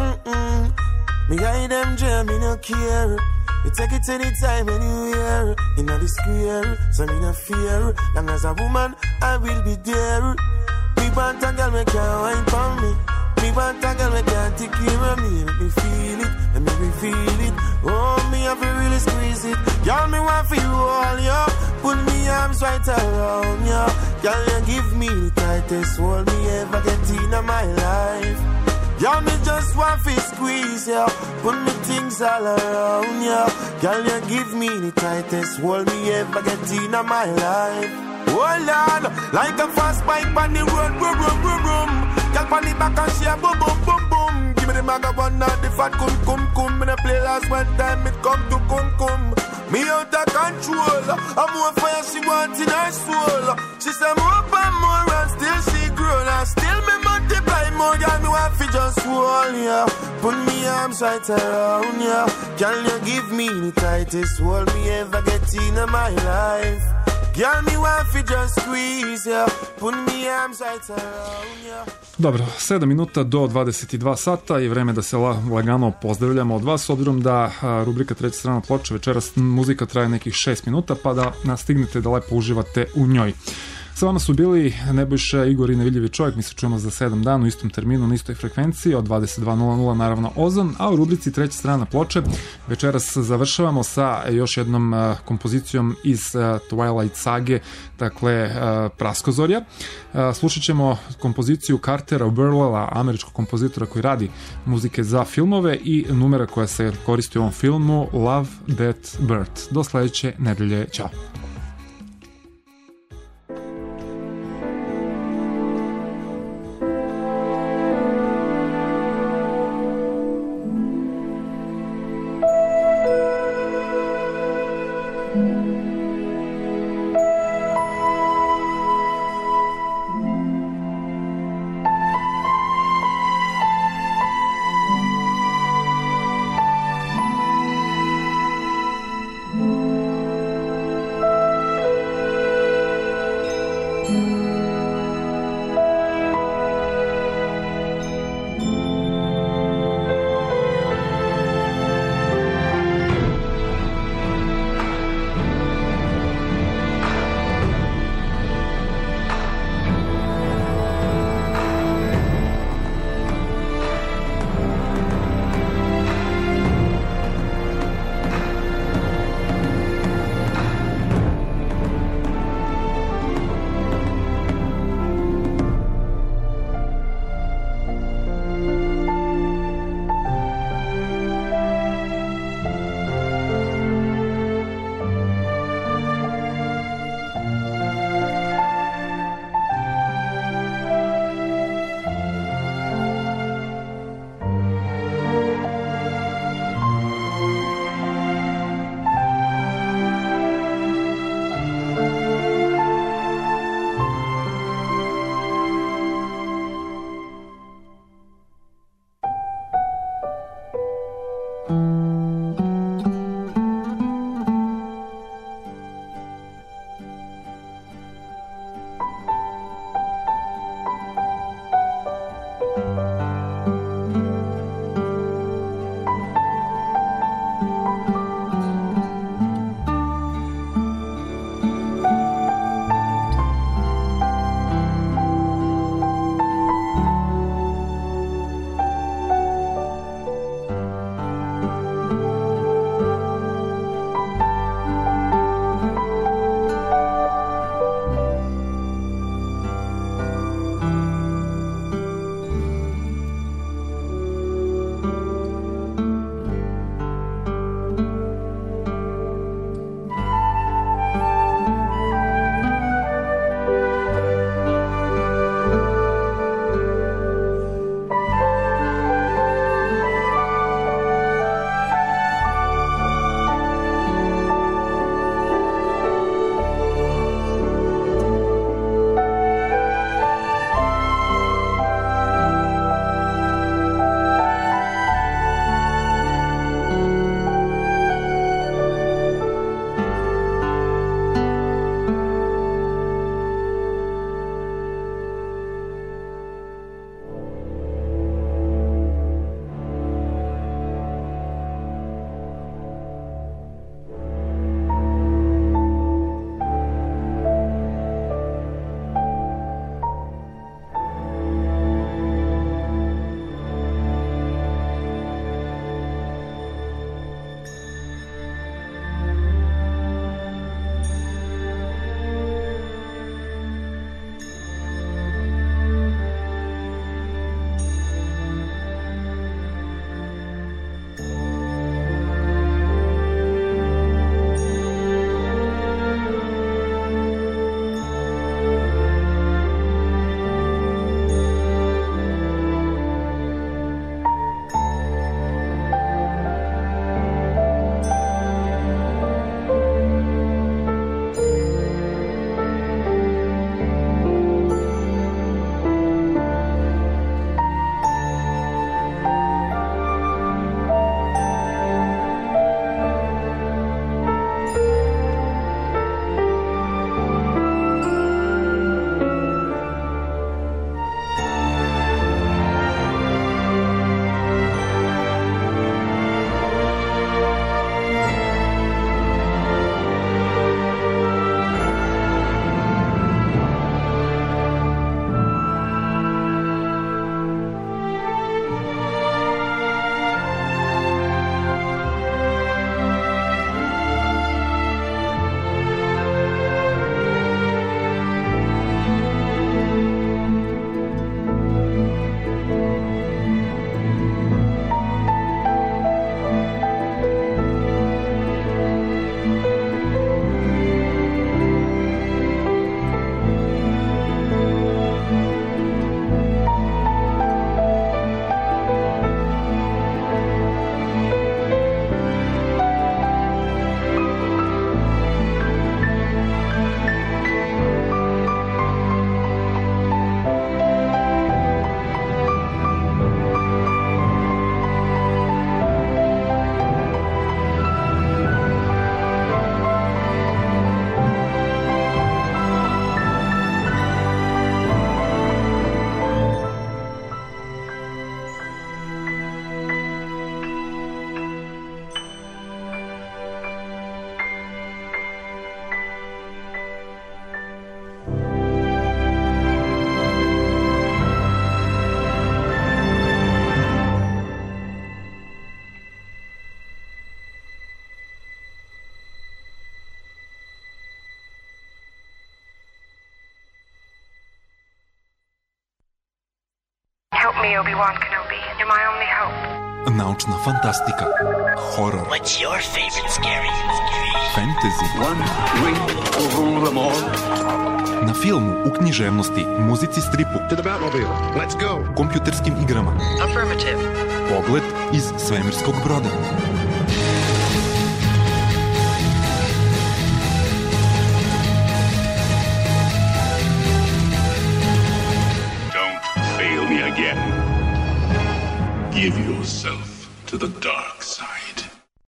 Me guide them jam, me no care. You take it anytime, anywhere. In the square, so me no fear. Long as a woman, I will be there. Me want a girl, me can't wine for me. Me want a girl, me can't take care of me. Let me feel it, let me feel it. Oh, me have to really squeeze it. Girl, me want for you all, yo. Put me arms right around you. Girl, you give me the tightest hold me ever get in my life. Girl, me just want to squeeze you. Put me things all around you. Girl, you give me the tightest hold me ever get in my life. Oh Lord, like a fast bike on the road, boom, boom, boom, boom. Girl, on the back and she a boom, boom, boom, boom. Give me the maga one now, the fat cum. Me the play last one time, it come to cum. Me out of control. I'm more fire she wants in her soul. She say more and more and still she grown. And still me multiply more, girl, me want to just hold ya. Put me arms right around ya. Girl, you give me the tightest hold me ever get in my life. Girl, me want to just squeeze ya. Put me arms right around ya. Dobro, 7 minuta do 22 sata i vreme da se lagano pozdravljamo od vas, obzirom da rubrika Treća strana ploče večeras muzika traje nekih 6 minuta, pa da nastignete da lepo uživate u njoj. Sa vama su bili Nebojša, Igor i Nevidljivi čovjek. Mi se čujemo za 7 dana u istom terminu, na istoj frekvenciji od 22.00, naravno Ozon, a u rubrici Treća strana ploče večeras završavamo sa još jednom kompozicijom iz Twilight sage, dakle Praskozorja. Slušat ćemo kompoziciju Cartera Burwella, američkog kompozitora koji radi muzike za filmove i numera koja se koristi u ovom filmu, Love That Bird. Do sledeće nedelje, ćao! Help me, Obi-Wan Kenobi. You're my only hope. Naučna fantastika, horor, What's your favorite scary? fantasy, One ring will rule them all. na filmu, u književnosti, muzici, stripu, To the Batmobile. Let's go. kompjuterskim igrama. Affirmative. Pogled iz svemirskog broda. Don't fail me again. Give yourself to the dark